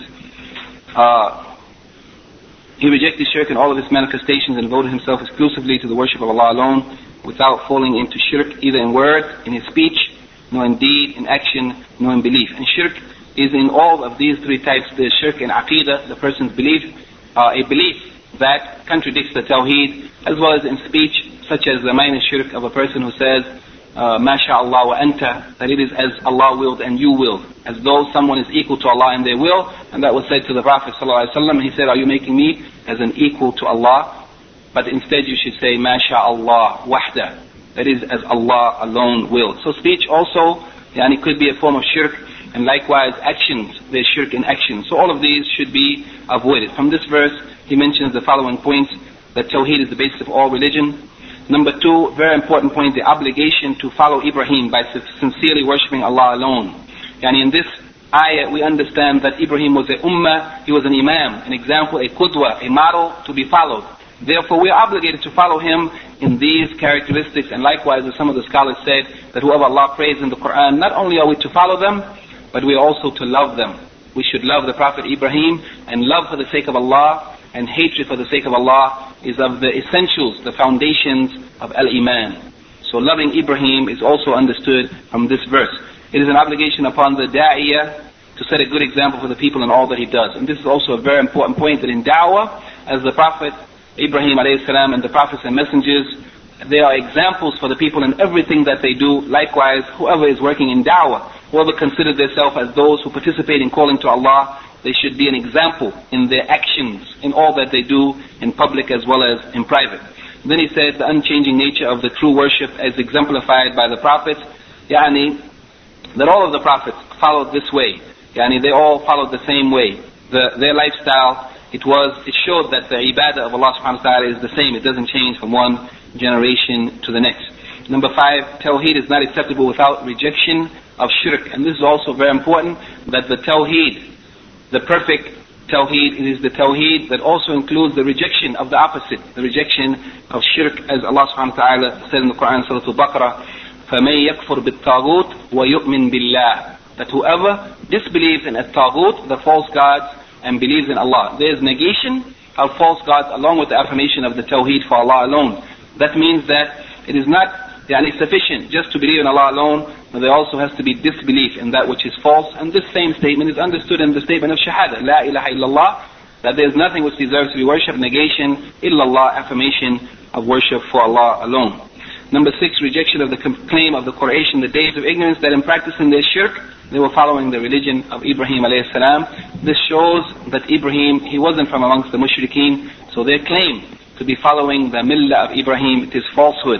He rejected shirk in all of its manifestations and devoted himself exclusively to the worship of Allah alone, without falling into shirk either in word, in his speech, nor in deed, in action, nor in belief. And shirk is in all of these three types. There's shirk in aqidah, the person's belief, a belief that contradicts the tawheed, as well as in speech, such as the minor shirk of a person who says, Ma sha'Allah wa anta, that it is as Allah willed and you willed, as though someone is equal to Allah in their will. And that was said to the Prophet ﷺ. He said, are you making me as an equal to Allah? But instead you should say, Ma sha'Allah wahda, that is as Allah alone will. So speech also, it could be a form of shirk, and likewise actions, there's shirk in action. So all of these should be avoided. From this verse, he mentions the following points: that tawheed is the basis of all religion. Number two, very important point, the obligation to follow Ibrahim by sincerely worshipping Allah alone. In this ayah, we understand that Ibrahim was a ummah, he was an imam, an example, a qudwa, a model to be followed. Therefore, we are obligated to follow him in these characteristics. And likewise, as some of the scholars said, that whoever Allah praised in the Quran, not only are we to follow them, but we are also to love them. We should love the Prophet Ibrahim, and love for the sake of Allah and hatred for the sake of Allah is of the essentials, the foundations of al-Iman. So loving Ibrahim is also understood from this verse. It is an obligation upon the da'iyah to set a good example for the people in all that he does. And this is also a very important point, that in da'wah, as the Prophet Ibrahim alayhi salam and the prophets and messengers, they are examples for the people in everything that they do. Likewise, whoever is working in da'wah, whoever considers themselves as those who participate in calling to Allah, they should be an example in their actions, in all that they do, in public as well as in private. Then he says the unchanging nature of the true worship as exemplified by the prophets, that all of the prophets followed this way. They all followed the same way. Their lifestyle, it showed that the ibadah of Allah subhanahu wa ta'ala is the same. It doesn't change from one generation to the next. Number five, tawheed is not acceptable without rejection of shirk. And this is also very important, that the tawheed, the perfect tawheed, it is the tawheed that also includes the rejection of the opposite, the rejection of shirk, as Allah subhanahu wa ta'ala said in the Quran, Surah Al-Baqarah, فَمَن يَكْفُرْ بِالطَّاغُوتِ وَيُؤْمِن بِاللَّهِ, that whoever disbelieves in at-taghut, the false gods, and believes in Allah. There is negation of false gods along with the affirmation of the tawheed for Allah alone. That means that it is not sufficient just to believe in Allah alone, but there also has to be disbelief in that which is false. And this same statement is understood in the statement of Shahada, La ilaha illallah, that there is nothing which deserves to be worshipped, negation, illallah, affirmation of worship for Allah alone. Number six, rejection of the claim of the Quraysh in the days of ignorance, that in practicing their shirk, they were following the religion of Ibrahim alayhi salam. This shows that Ibrahim, he wasn't from amongst the mushrikeen, so their claim to be following the millah of Ibrahim, it is falsehood.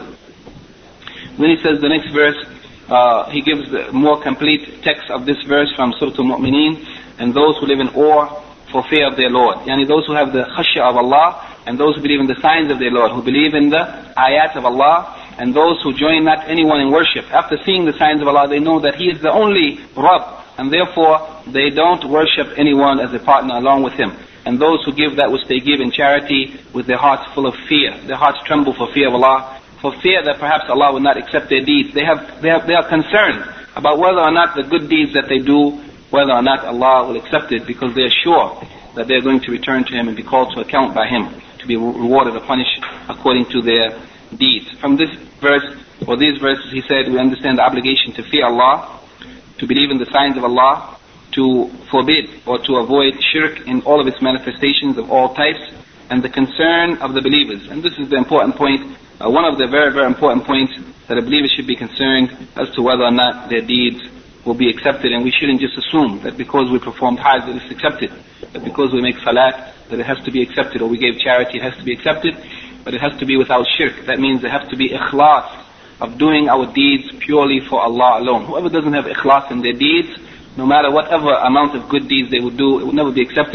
Then he says the next verse, he gives the more complete text of this verse from Surah Al-Mu'mineen, and those who live in awe for fear of their Lord. Those who have the khashya of Allah, and those who believe in the signs of their Lord, who believe in the ayat of Allah, and those who join not anyone in worship. After seeing the signs of Allah, they know that He is the only Rabb, and therefore they don't worship anyone as a partner along with Him. And those who give that which they give in charity with their hearts full of fear, their hearts tremble for fear of Allah, for fear that perhaps Allah will not accept their deeds. They are concerned about whether or not the good deeds that they do, whether or not Allah will accept it, because they are sure that they are going to return to Him and be called to account by Him, to be rewarded or punished according to their deeds. From this verse, or these verses, he said, we understand the obligation to fear Allah, to believe in the signs of Allah, to forbid or to avoid shirk in all of its manifestations of all types, and the concern of the believers. And this is the important point, one of the very, very important points, that a believer should be concerned as to whether or not their deeds will be accepted. And we shouldn't just assume that because we performed hajj that it's accepted, that because we make salat that it has to be accepted, or we gave charity it has to be accepted, but it has to be without shirk. That means there has to be ikhlas of doing our deeds purely for Allah alone. Whoever doesn't have ikhlas in their deeds, no matter whatever amount of good deeds they would do, it will never be accepted,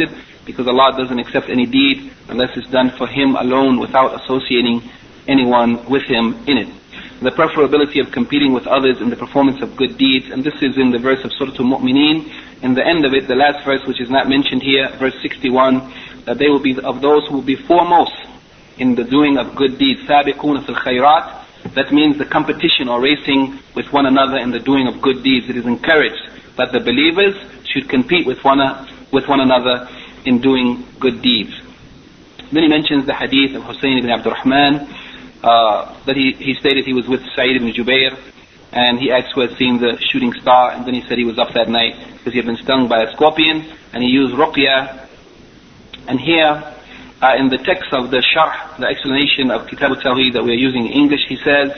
because Allah doesn't accept any deed unless it's done for Him alone without associating anyone with Him in it. The preferability of competing with others in the performance of good deeds, and this is in the verse of Surah Al-Mu'mineen. In the end of it, the last verse which is not mentioned here, verse 61, that they will be of those who will be foremost in the doing of good deeds. سَابِقُونَ فِي الْخَيْرَاتِ. That means the competition or racing with one another in the doing of good deeds. It is encouraged that the believers should compete with one another in doing good deeds. Then he mentions the hadith of Hussein ibn Abdurrahman, that he stated he was with Sa'id ibn Jubair, and he asked who had seen the shooting star, and then he said he was up that night because he had been stung by a scorpion, and he used ruqya. And here, in the text of the sharh, the explanation of Kitab al-Tawheed that we are using in English, he says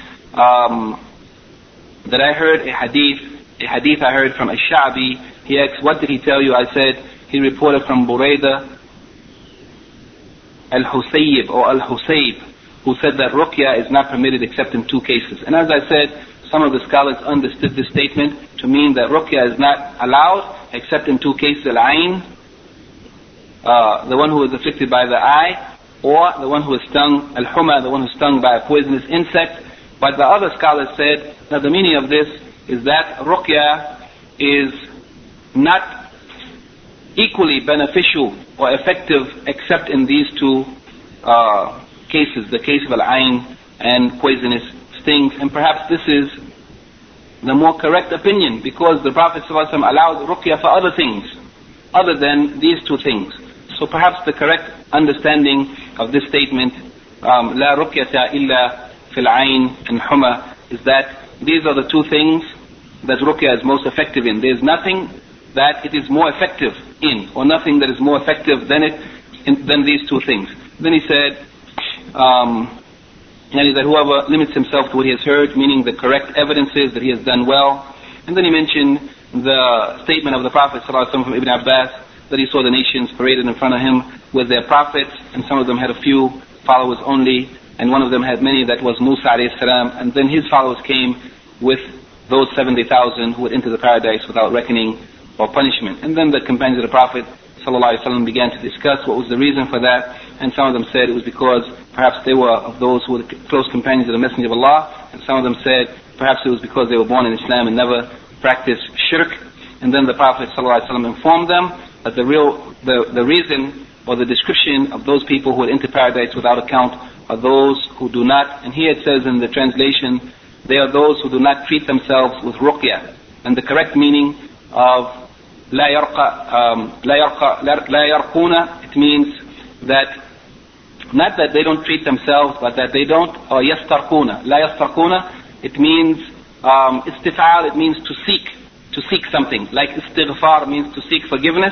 that I heard a hadith I heard from Ash-Sha'bi. He asked, what did he tell you? I said, he reported from Burayda al-Husayb or al-Husayb, who said that ruqya is not permitted except in two cases. And as I said, some of the scholars understood this statement to mean that ruqya is not allowed except in two cases: al-ayn, the one who is afflicted by the eye, or the one who is stung, al-huma, the one who is stung by a poisonous insect. But the other scholars said that the meaning of this is that ruqya is not equally beneficial or effective except in these two cases, the case of al-ayn and poisonous stings. And perhaps this is the more correct opinion, because the Prophet ﷺ allowed ruqya for other things other than these two things. So perhaps the correct understanding of this statement, la ruqyata illa fil ayn and huma, is that these are the two things that ruqya is most effective in. There is nothing that it is more effective in, or nothing that is more effective than these two things. Then he said that whoever limits himself to what he has heard, meaning the correct evidences, that he has done well. And then he mentioned the statement of the Prophet ﷺ from Ibn Abbas, that he saw the nations paraded in front of him with their prophets, and some of them had a few followers only, and one of them had many, that was Musa alayhi salam. And then his followers came with those 70,000 who would enter the paradise without reckoning or punishment. And then the companions of the Prophet ﷺ began to discuss what was the reason for that, and some of them said it was because perhaps they were of those who were the close companions of the Messenger of Allah, and some of them said perhaps it was because they were born in Islam and never practiced shirk. And then the Prophet ﷺ informed them that the reason or the description of those people who would enter paradise without account are those who do not, and here it says in the translation, they are those who do not treat themselves with ruqya. And the correct meaning of la yarquna, it means that not that they don't treat themselves, but that they don't, or yastarquna. La yastarquna, it means istif'al, it means to seek something. Like istighfar means to seek forgiveness.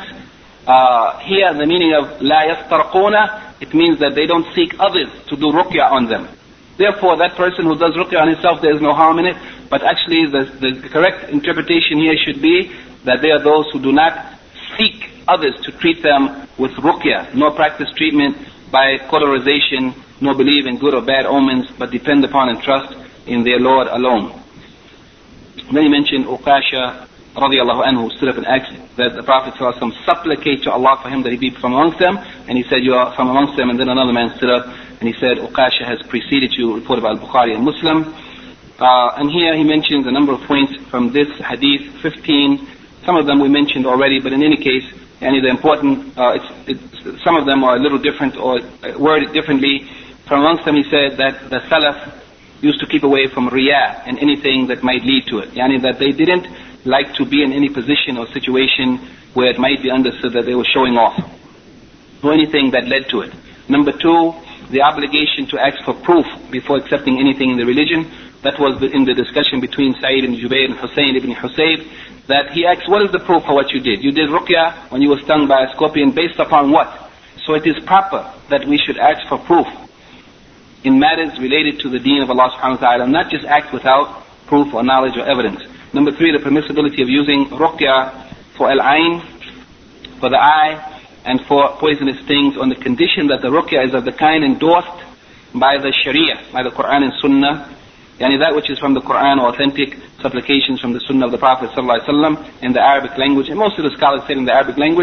Here the meaning of la yastarquna, it means that they don't seek others to do ruqya on them. Therefore, that person who does ruqya on himself, there is no harm in it. But actually, the correct interpretation here should be that they are those who do not seek others to treat them with ruqya, nor practice treatment by cauterization, nor believe in good or bad omens, but depend upon and trust in their Lord alone. Then he mentioned Uqasha radiallahu anhu stood up and asked that the Prophet ﷺ supplicate to Allah for him that he be from amongst them, and he said, you are from amongst them. And then another man stood up and he said, Uqasha has preceded you, reported by Al-Bukhari and Muslim. And here he mentions a number of points from this hadith, 15. Some of them we mentioned already, but in any case, any of the important, some of them are a little different or worded differently. From amongst them he said that the Salaf used to keep away from riyah and anything that might lead to it. Yani that they didn't like to be in any position or situation where it might be understood that they were showing off, or anything that led to it. Number two, the obligation to ask for proof before accepting anything in the religion. That was in the discussion between Sa'id ibn Jubair and Hussein ibn Husayb, that he asked, what is the proof for what you did? You did ruqya when you were stung by a scorpion, based upon what? So it is proper that we should ask for proof in matters related to the deen of Allah subhanahu wa ta'ala, not just act without proof or knowledge or evidence. Number three, the permissibility of using ruqya for al-ayn, for the eye, and for poisonous stings, on the condition that the ruqya is of the kind endorsed by the Sharia, by the Quran and Sunnah, yani that which is from the Quran, authentic supplications from the Sunnah of the Prophet ﷺ in the Arabic language. And most of the scholars said in the Arabic language,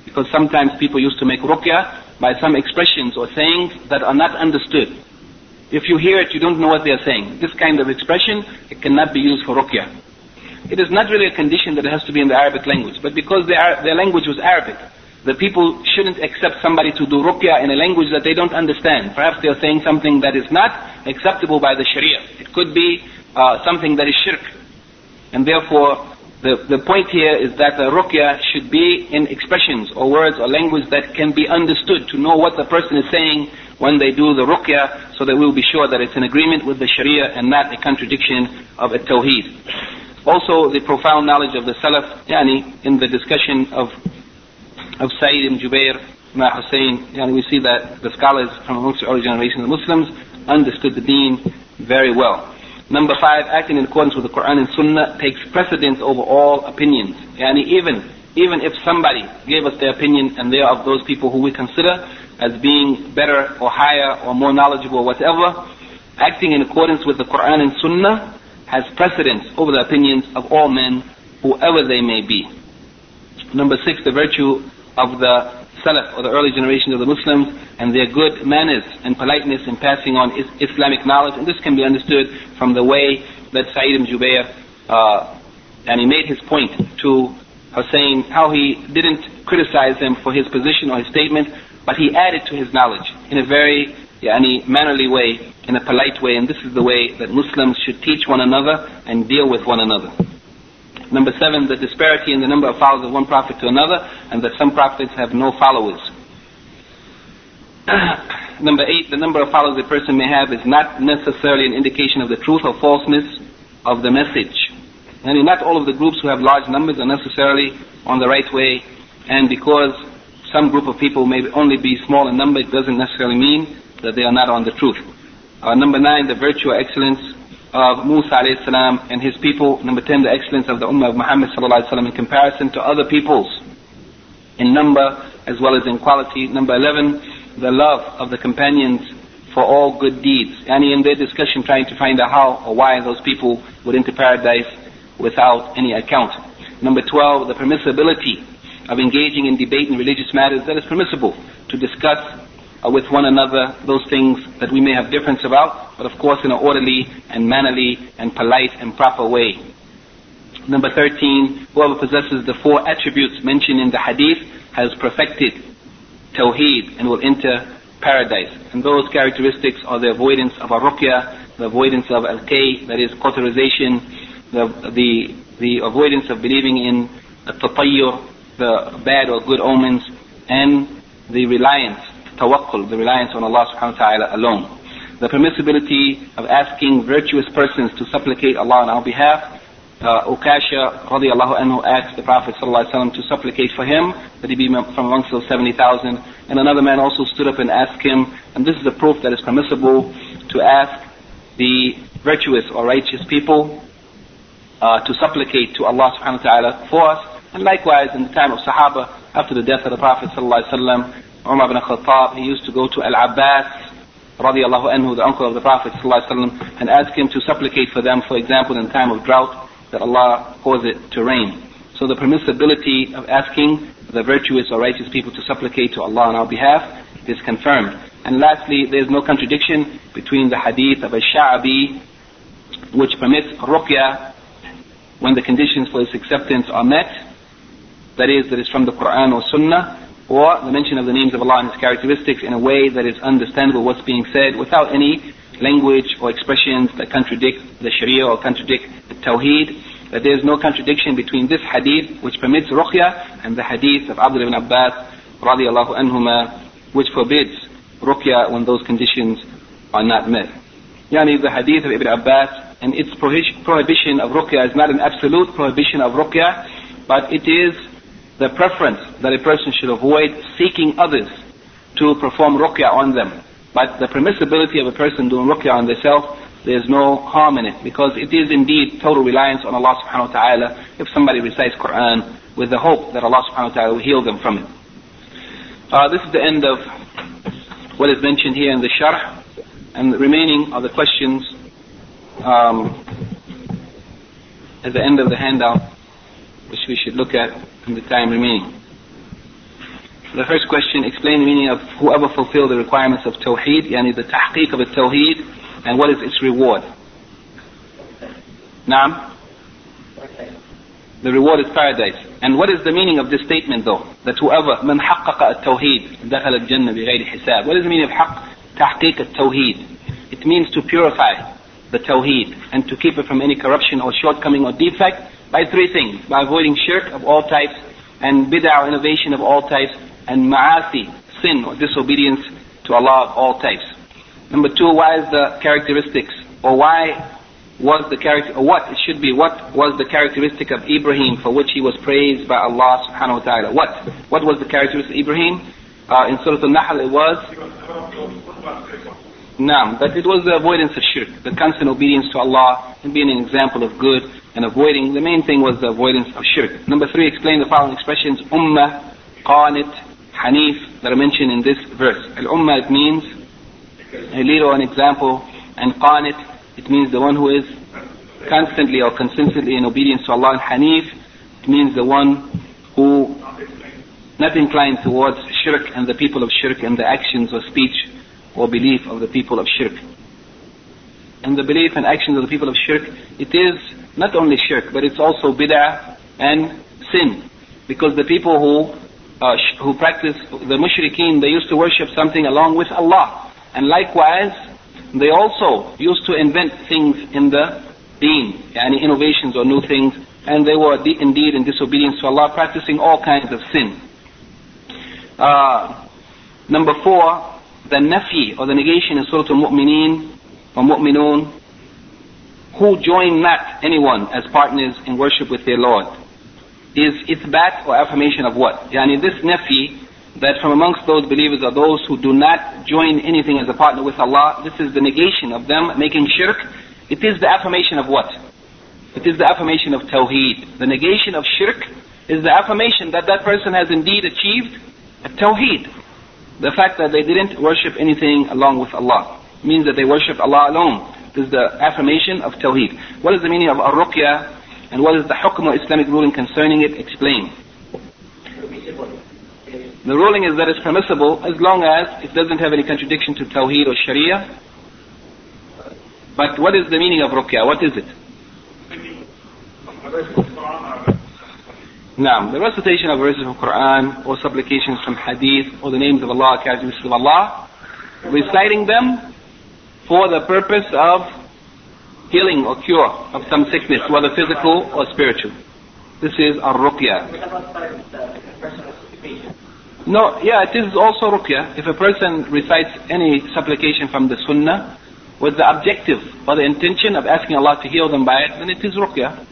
because sometimes people used to make ruqya by some expressions or sayings that are not understood. If you hear it, you don't know what they are saying. This kind of expression, it cannot be used for ruqya. It is not really a condition that it has to be in the Arabic language, but because their language was Arabic, the people shouldn't accept somebody to do ruqya in a language that they don't understand. Perhaps they are saying something that is not acceptable by the Sharia. It could be something that is shirk. And therefore, the point here is that the ruqya should be in expressions or words or language that can be understood, to know what the person is saying when they do the ruqya, so that we'll be sure that it's in agreement with the Sharia and not a contradiction of at-Tawheed. Also, the profound knowledge of the Salaf, in the discussion of Sa'id ibn Jubair, Ma Hussein, we see that the scholars from amongst the early generation of the Muslims understood the deen very well. Number 5, acting in accordance with the Quran and Sunnah takes precedence over all opinions. Even if somebody gave us their opinion and they are of those people who we consider as being better or higher or more knowledgeable or whatever, acting in accordance with the Quran and Sunnah has precedence over the opinions of all men, whoever they may be. Number 6, the virtue of the Salaf, or the early generation of the Muslims, and their good manners and politeness in passing on Islamic knowledge. And this can be understood from the way that Sa'id ibn Jubair he made his point to Hussein, how he didn't criticize him for his position or his statement, but he added to his knowledge in a very mannerly way, in a polite way. And this is the way that Muslims should teach one another and deal with one another. Number 7, the disparity in the number of followers of one prophet to another, and that some prophets have no followers. Number 8, the number of followers a person may have is not necessarily an indication of the truth or falseness of the message. And not all of the groups who have large numbers are necessarily on the right way, and because some group of people may only be small in number, it doesn't necessarily mean that they are not on the truth. Number 9, the virtue or excellence of Musa alayhi salam and his people. Number 10, the excellence of the Ummah of Muhammad sallallahu alayhi wa sallam in comparison to other peoples, in number as well as in quality. Number 11, the love of the companions for all good deeds. In their discussion trying to find out how or why those people would enter paradise without any account. Number 12, the permissibility of engaging in debate in religious matters, that is permissible to discuss with one another those things that we may have difference about, but of course in an orderly and mannerly and polite and proper way. Number 13, whoever possesses the 4 attributes mentioned in the hadith has perfected Tawheed and will enter paradise. And those characteristics are the avoidance of ar-ruqya, the avoidance of al-kay, that is cauterization, the avoidance of believing in at-tatayyur, the bad or good omens, and the reliance, tawakkul, the reliance on Allah subhanahu wa ta'ala alone. The permissibility of asking virtuous persons to supplicate Allah on our behalf. Ukasha radiallahu anhu asked the Prophet sallallahu alaihi wasallam to supplicate for him, that he be from amongst those 70,000. And another man also stood up and asked him, and this is a proof that it's permissible to ask the virtuous or righteous people to supplicate to Allah subhanahu wa ta'ala for us. And likewise, in the time of Sahaba, after the death of the Prophet sallallahu alaihi wasallam, Umar ibn Khattab, he used to go to Al-Abbas radiallahu anhu, the uncle of the Prophet sallallahu alaihi wasallam, and ask him to supplicate for them, for example, in time of drought, that Allah cause it to rain. So the permissibility of asking the virtuous or righteous people to supplicate to Allah on our behalf is confirmed. And lastly, there is no contradiction between the hadith of Al-Sha'bi, which permits ruqya when the conditions for its acceptance are met, that is from the Quran or Sunnah, or the mention of the names of Allah and His characteristics in a way that is understandable what's being said, without any language or expressions that contradict the Sharia or contradict the Tawheed. That there is no contradiction between this hadith, which permits ruqya, and the hadith of Abdullah ibn Abbas radiallahu anhuma, which forbids ruqya when those conditions are not met. The hadith of Ibn Abbas and its prohibition of ruqya is not an absolute prohibition of ruqya, but it is the preference that a person should avoid seeking others to perform ruqya on them. But the permissibility of a person doing ruqya on themselves, there is no harm in it, because it is indeed total reliance on Allah subhanahu wa ta'ala if somebody recites Quran with the hope that Allah subhanahu wa ta'ala will heal them from it. This is the end of what is mentioned here in the sharh, and the remaining are the questions at the end of the handout, which we should look at in the time remaining. The first question, explain the meaning of whoever fulfilled the requirements of Tawheed, yani the tahqiq of the Tawheed, and what is its reward? Naam? The reward is paradise. And what is the meaning of this statement though? That whoever, من حقق التوحيد دخل الجنة بغير حساب. What is the meaning of tahqiq al-tawheed? It means to purify the tawheed and to keep it from any corruption or shortcoming or defect by three things. By avoiding shirk of all types, and bid'ah or innovation of all types, and ma'asi, sin or disobedience to Allah of all types. Number two, why is the characteristics, or why was the character, or what it should be, what was the characteristic of Ibrahim for which he was praised by Allah subhanahu wa ta'ala? What was the characteristic of Ibrahim? In Surah Al-Nahl it was Naam, but it was the avoidance of shirk, the constant obedience to Allah and being an example of good and avoiding. The main thing was the avoidance of shirk. Number three, explain the following expressions: Ummah, Qanit, Hanif, that are mentioned in this verse. Al-Ummah, it means a leader or an example, and Qanit, it means the one who is constantly or consistently in obedience to Allah. And Hanif, it means the one who not inclined towards shirk and the people of shirk and the actions or speech or belief of the people of shirk. And the belief and actions of the people of shirk, it is not only shirk, but it's also bid'ah and sin. Because the people who practice, the mushrikeen, they used to worship something along with Allah. And likewise, they also used to invent things in the deen, yani innovations or new things, and they were indeed in disobedience to Allah, practicing all kinds of sin. Number four, the nafi or the negation in Surah Al-Mu'mineen or Mu'minun, who join not anyone as partners in worship with their Lord, is ithbat or affirmation of what? Yani this nafi, that from amongst those believers are those who do not join anything as a partner with Allah. This is the negation of them making shirk. It is the affirmation of what? It is the affirmation of Tawheed. The negation of shirk is the affirmation that that person has indeed achieved a Tawheed. The fact that they didn't worship anything along with Allah means that they worship Allah alone. This is the affirmation of Tawheed. What is the meaning of Ar-Ruqya, and what is the hukm or Islamic ruling concerning it? Explain. The ruling is that it's permissible as long as it doesn't have any contradiction to Tawheed or Sharia. But what is the meaning of Ruqya? What is it? Naam, the recitation of verses of Quran or supplications from Hadith or the names of Allah, characteristics of Allah, reciting them for the purpose of healing or cure of some sickness, whether physical or spiritual. This is Ar-Ruqya. No, yeah, it is also Ruqya. If a person recites any supplication from the Sunnah with the objective or the intention of asking Allah to heal them by it, then it is Ruqya.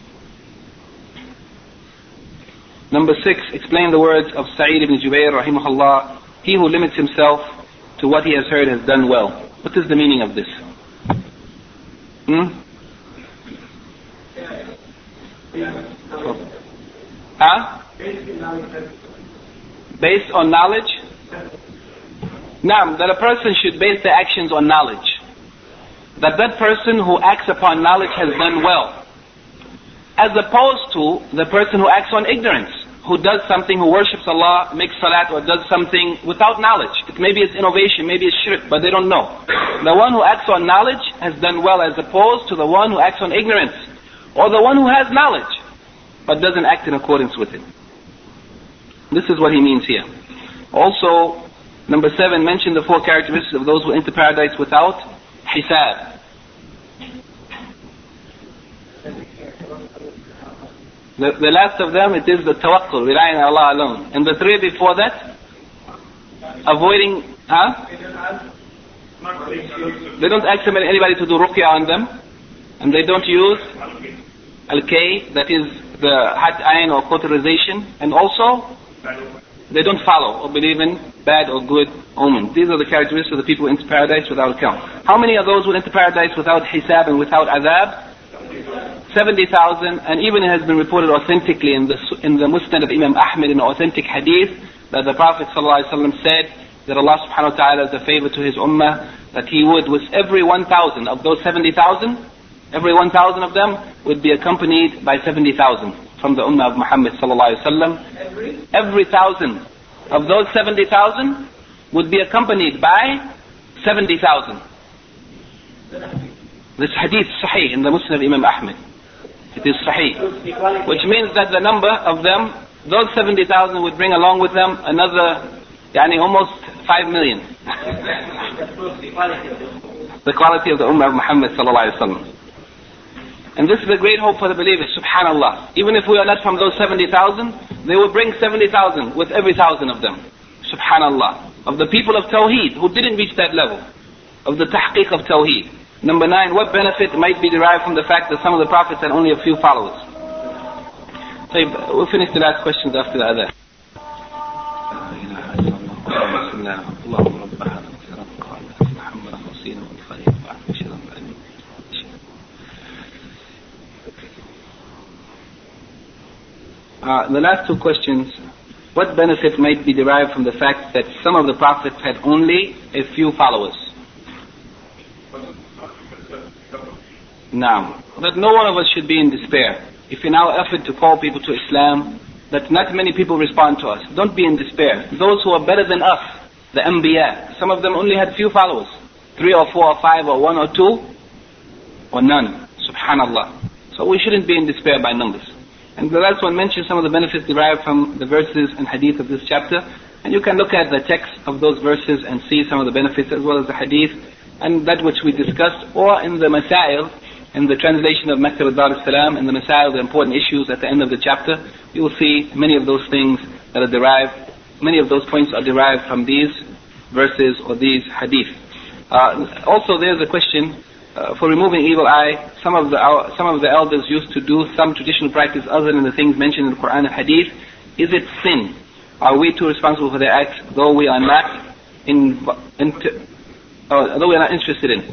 Number six, explain the words of Sa'id ibn Jubayr rahimahullah: he who limits himself to what he has heard has done well. What is the meaning of this? Based on knowledge? Naam, that a person should base their actions on knowledge. That person who acts upon knowledge has done well, as opposed to the person who acts on ignorance, who does something, who worships Allah, makes salat, or does something without knowledge. It maybe it's innovation, maybe it's shirk, but they don't know. The one who acts on knowledge has done well, as opposed to the one who acts on ignorance, or the one who has knowledge but doesn't act in accordance with it. This is what he means here. Also, number seven, mention the four characteristics of those who enter paradise without hisab. The last of them, it is the tawakkul, relying on Allah alone. And the three before that, avoiding, they don't ask anybody to do ruqya on them, and they don't use al-kay, that is the hat ayn or cauterization, and also they don't follow or believe in bad or good omens. These are the characteristics of the people who enter paradise without account. How many of those who enter paradise without hisab and without azab? 70,000, and even it has been reported authentically in the Musnad of Imam Ahmad in an authentic hadith that the Prophet ﷺ said that Allah subhanahu wa ta'ala is a favor to his ummah, that he would, with every 1,000 of those 70,000, every 1,000 of them would be accompanied by 70,000 from the ummah of Muhammad ﷺ. Every 1,000 of those 70,000 would be accompanied by 70,000. This hadith is sahih in the Musnad of Imam Ahmed. It is sahih. Which means that the number of them, those 70,000 would bring along with them another, almost 5 million. The quality of the Ummah of Muhammad sallallahu alaihi wasallam. And this is a great hope for the believers, subhanallah. Even if we are not from those 70,000, they will bring 70,000 with every 1,000 of them. Subhanallah. Of the people of Tawheed who didn't reach that level. Of the tahqiq of Tawheed. Number 9, what benefit might be derived from the fact that some of the prophets had only a few followers? So we'll finish the last questions after the other. The last two questions. What benefit might be derived from the fact that some of the prophets had only a few followers? Now, that no one of us should be in despair. If in our effort to call people to Islam, that not many people respond to us, don't be in despair. Those who are better than us, the Anbiya, some of them only had few followers. 3 or 4 or 5 or 1 or 2 or none. Subhanallah. So we shouldn't be in despair by numbers. And the last one mentions some of the benefits derived from the verses and hadith of this chapter. And you can look at the text of those verses and see some of the benefits as well as the hadith and that which we discussed, or in the Masail, in the translation of Maktab al-Dar al-Salam, in the Masail, the important issues at the end of the chapter, you will see many of those things that are derived, many of those points are derived from these verses or these hadith. Also there's a question, for removing evil eye, some of the elders used to do some traditional practice other than the things mentioned in the Quran and Hadith. Is it sin? Are we too responsible for their acts, though we are not interested in?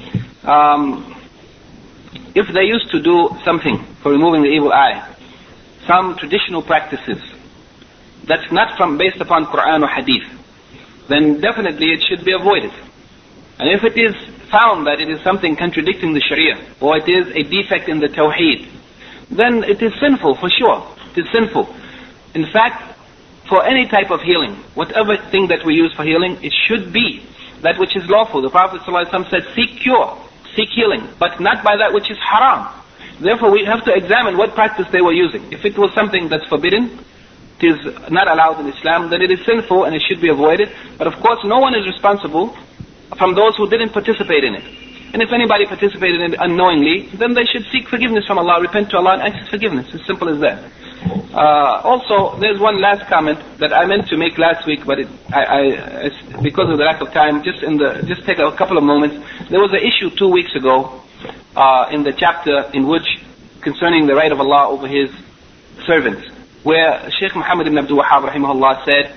If they used to do something for removing the evil eye, some traditional practices that's not based upon Quran or Hadith, then definitely it should be avoided. And if it is found that it is something contradicting the Sharia, or it is a defect in the Tawheed, then it is sinful for sure. It is sinful. In fact, for any type of healing, whatever thing that we use for healing, it should be that which is lawful. The Prophet ﷺ said, seek cure, seek healing, but not by that which is haram. Therefore we have to examine what practice they were using. If it was something that's forbidden, it is not allowed in Islam, then it is sinful and it should be avoided. But of course no one is responsible from those who didn't participate in it. And if anybody participated in it unknowingly, then they should seek forgiveness from Allah, repent to Allah and ask His forgiveness. As simple as that. Also, there's one last comment that I meant to make last week, but because of the lack of time, just take a couple of moments. There was an issue 2 weeks ago in the chapter in which concerning the right of Allah over His servants, where Shaykh Muhammad ibn Abdul Wahhab rahimahullah said,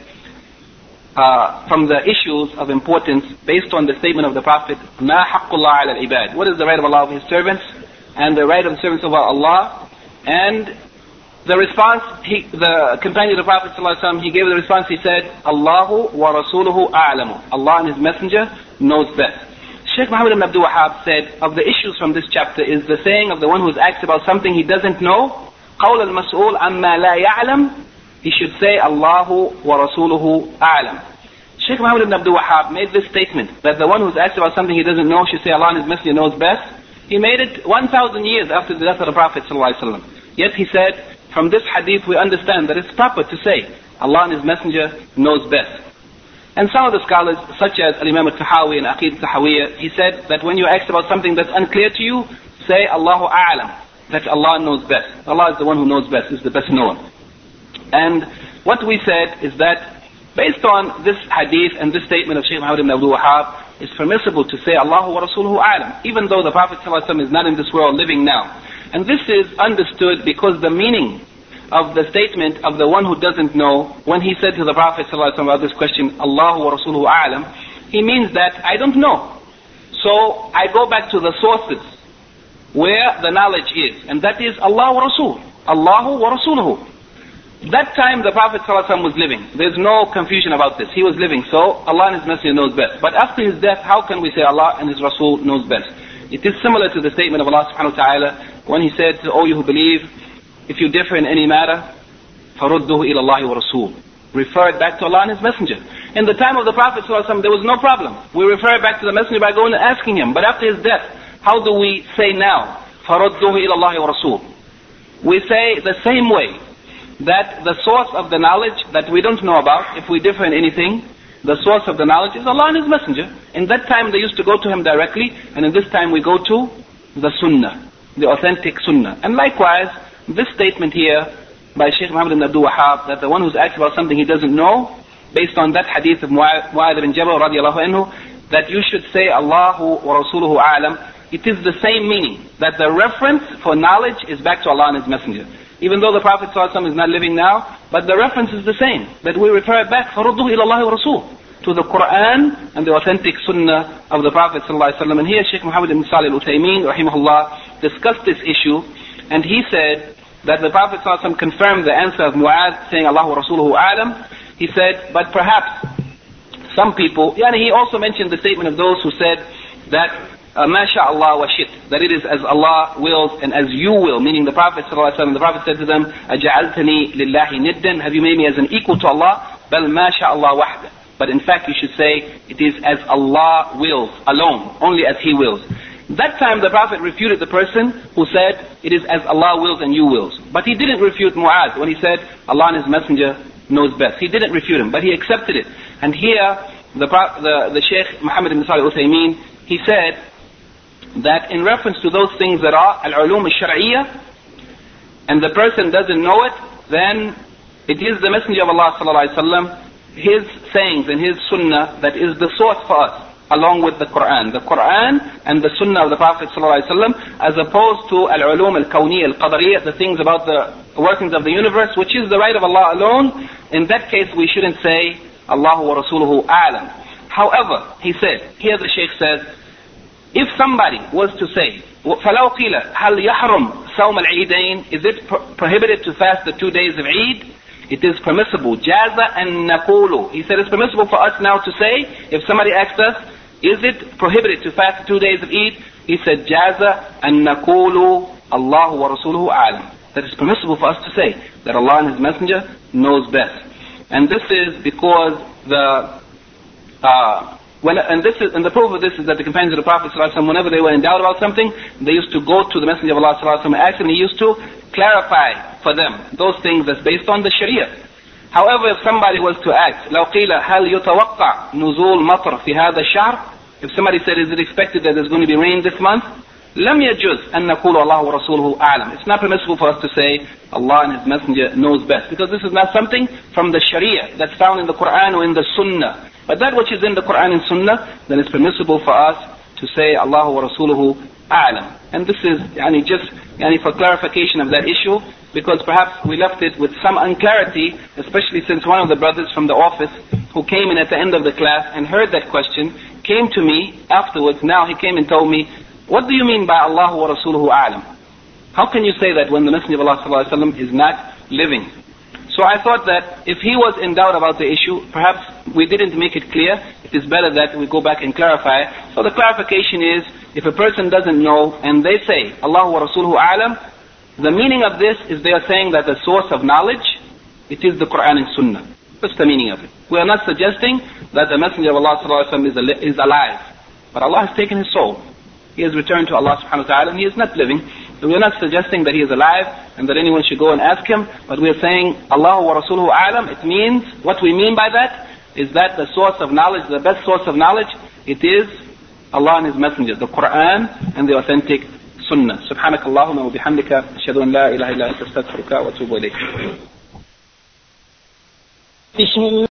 from the issues of importance based on the statement of the Prophet, Ma haqqullah ala al-ibad. What is the right of Allah over His servants? And the right of the servants over Allah. And the response, the companion of the Prophet ﷺ, he gave the response, he said, Allahu wa rasuluhu a'lamu. Allah and His Messenger knows best. Shaykh Muhammad ibn Abdul Wahhab said, of the issues from this chapter is the saying of the one who's asked about something he doesn't know, قَوْلَ الْمَسْئُولِ عَمَّا لَا يَعْلَمُ. He should say, Allahu wa rasuluhu a'lam. Shaykh Muhammad ibn Abdul Wahhab made this statement, that the one who's asked about something he doesn't know should say Allah and His Messenger knows best. He made it 1,000 years after the death of the Prophet ﷺ. Yet he said, from this hadith we understand that it's proper to say, Allah and His Messenger knows best. And some of the scholars, such as Imam al-Tahawi and Aqid al-Tahawiyya, he said that when you're asked about something that's unclear to you, say Allahu a'lam, that Allah knows best. Allah is the one who knows best, is the best knower. And what we said is that based on this hadith and this statement of Shaykh Muhammad ibn Abdul Wahhab, it's permissible to say Allahu wa rasuluhu a'lam, even though the Prophet ﷺ is not in this world living now. And this is understood because the meaning of the statement of the one who doesn't know, when he said to the Prophet ﷺ about this question, Allahu wa rasuluhu a'lam, he means that I don't know. So I go back to the sources where the knowledge is, and that is Allah wa Rasul. Allahu wa rasuluhu. That time the Prophet ﷺ was living. There's no confusion about this. He was living, so Allah and His Messenger knows best. But after his death, how can we say Allah and His Rasul knows best? It is similar to the statement of Allah subhanahu wa ta'ala when He said to all you who believe, if you differ in any matter, فَرُدُّهُ إِلَى اللَّهِ وَرَسُولُ. referred back to Allah and His Messenger. In the time of the Prophet ﷺ, there was no problem. We refer back to the Messenger by going and asking him. But after his death, how do we say now? فَرُدُّهُ إِلَى اللَّهِ وَرَسُولُهُ. We say the same way that the source of the knowledge that we don't know about, if we differ in anything, the source of the knowledge is Allah and His Messenger. In that time they used to go to Him directly, and in this time we go to the Sunnah, the authentic Sunnah. And likewise, this statement here by Shaykh Muhammad ibn Abdul Wahhab, that the one who's asked about something he doesn't know, based on that hadith of Mu'adh ibn Jabal radiallahu anhu, that you should say Allahu wa Rasuluhu a'lam, it is the same meaning, that the reference for knowledge is back to Allah and His Messenger. Even though the Prophet ﷺ is not living now, but the reference is the same, that we refer it back, فَرُدُّهُ إِلَى اللَّهِ وَرَسُولُهُ, to the Quran and the authentic Sunnah of the Prophet ﷺ. And here Shaykh Muhammad ibn Salih al-Uthaymeen rahimahullah discussed this issue, and he said that the Prophet ﷺ confirmed the answer of Mu'adh saying Allahu wa Rasuluhu a'lam. He said, but perhaps some people, he also mentioned the statement of those who said that مَا شَاءَ اللَّهُ وَشِئْتَ, that it is as Allah wills and as you will, meaning the Prophet ﷺ. The Prophet said to them, أَجَعَلْتَنِي لِلَّهِ نِدًّا, have you made me as an equal to Allah? بَلْ مَا شَاءَ اللَّهُ وَحْدَ, but in fact you should say it is as Allah wills alone, only as He wills. That time the Prophet refuted the person who said it is as Allah wills and you wills. But he didn't refute Mu'adh when he said Allah and His Messenger knows best. He didn't refute him, but he accepted it. And here the Shaykh Muhammad ibn Salih al-Uthaymeen, he said that in reference to those things that are al-ulum al-shar'iyyah, and the person doesn't know it, then it is the Messenger of Allah sallallahu alaihi wasallam, his sayings and his sunnah that is the source for us, along with the Quran. The Quran and the Sunnah of the Prophet ﷺ, as opposed to al-ulum al-kawniyya al-qadariyya, the things about the workings of the universe, which is the right of Allah alone. In that case, we shouldn't say Allahu wa Rasuluhu a'lam. However, he said, here the Shaykh says, if somebody was to say, فَلَوْ قِيلَ هَلْ يَحْرُمْ صَوْمَ الْعِيدَيْنِ, is it prohibited to fast the 2 days of Eid? It is permissible. جَازَ أَن نَقُولُ. He said it's permissible for us now to say, if somebody asks us, is it prohibited to fast 2 days of Eid? He said, جَازَ أَن نَقُولُ اللَّهُ وَرَسُولُهُ أَعْلَمُ. That it's permissible for us to say that Allah and His Messenger knows best. And this is because the proof of this is that the companions of the Prophet ﷺ, whenever they were in doubt about something, they used to go to the Messenger of Allah ﷺ and ask him, and he used to clarify for them those things that's based on the Sharia. However, if somebody was to ask, لو قيل هل يتوقع نزول مطر في هذا الشهر, if somebody said, is it expected that there's going to be rain this month? لم يجوز أن نقول الله ورسوله أعلم. It's not permissible for us to say Allah and His Messenger knows best, because this is not something from the Sharia that's found in the Quran or in the Sunnah. But that which is in the Quran and Sunnah, then it's permissible for us to say Allah wa Rasuluhu a'lam. And this is just for clarification of that issue, because perhaps we left it with some unclarity, especially since one of the brothers from the office who came in at the end of the class and heard that question, came to me afterwards. Now he came and told me, what do you mean by Allah wa Rasuluhu a'lam? How can you say that when the Messenger of Allah sallallahu alaihi wasallam is not living? So I thought that if he was in doubt about the issue, perhaps we didn't make it clear. It is better that we go back and clarify. So the clarification is, if a person doesn't know and they say Allahu wa Rasuluhu a'lam, the meaning of this is they are saying that the source of knowledge, it is the Quran and Sunnah. That's the meaning of it. We are not suggesting that the Messenger of Allah sallallahu alaihi wasallam is alive, but Allah has taken his soul. He has returned to Allah subhanahu wa ta'ala and he is not living. So we are not suggesting that he is alive and that anyone should go and ask him, but we are saying Allahu wa Rasuluhu a'lam. It means, what we mean by that is that the source of knowledge, the best source of knowledge, it is Allah and His Messenger, the Quran and the authentic Sunnah. Subhanak Allahumma wa bihamdika, ashhadu an la ilaha illa anta astaghfiruka wa atubu ilayk.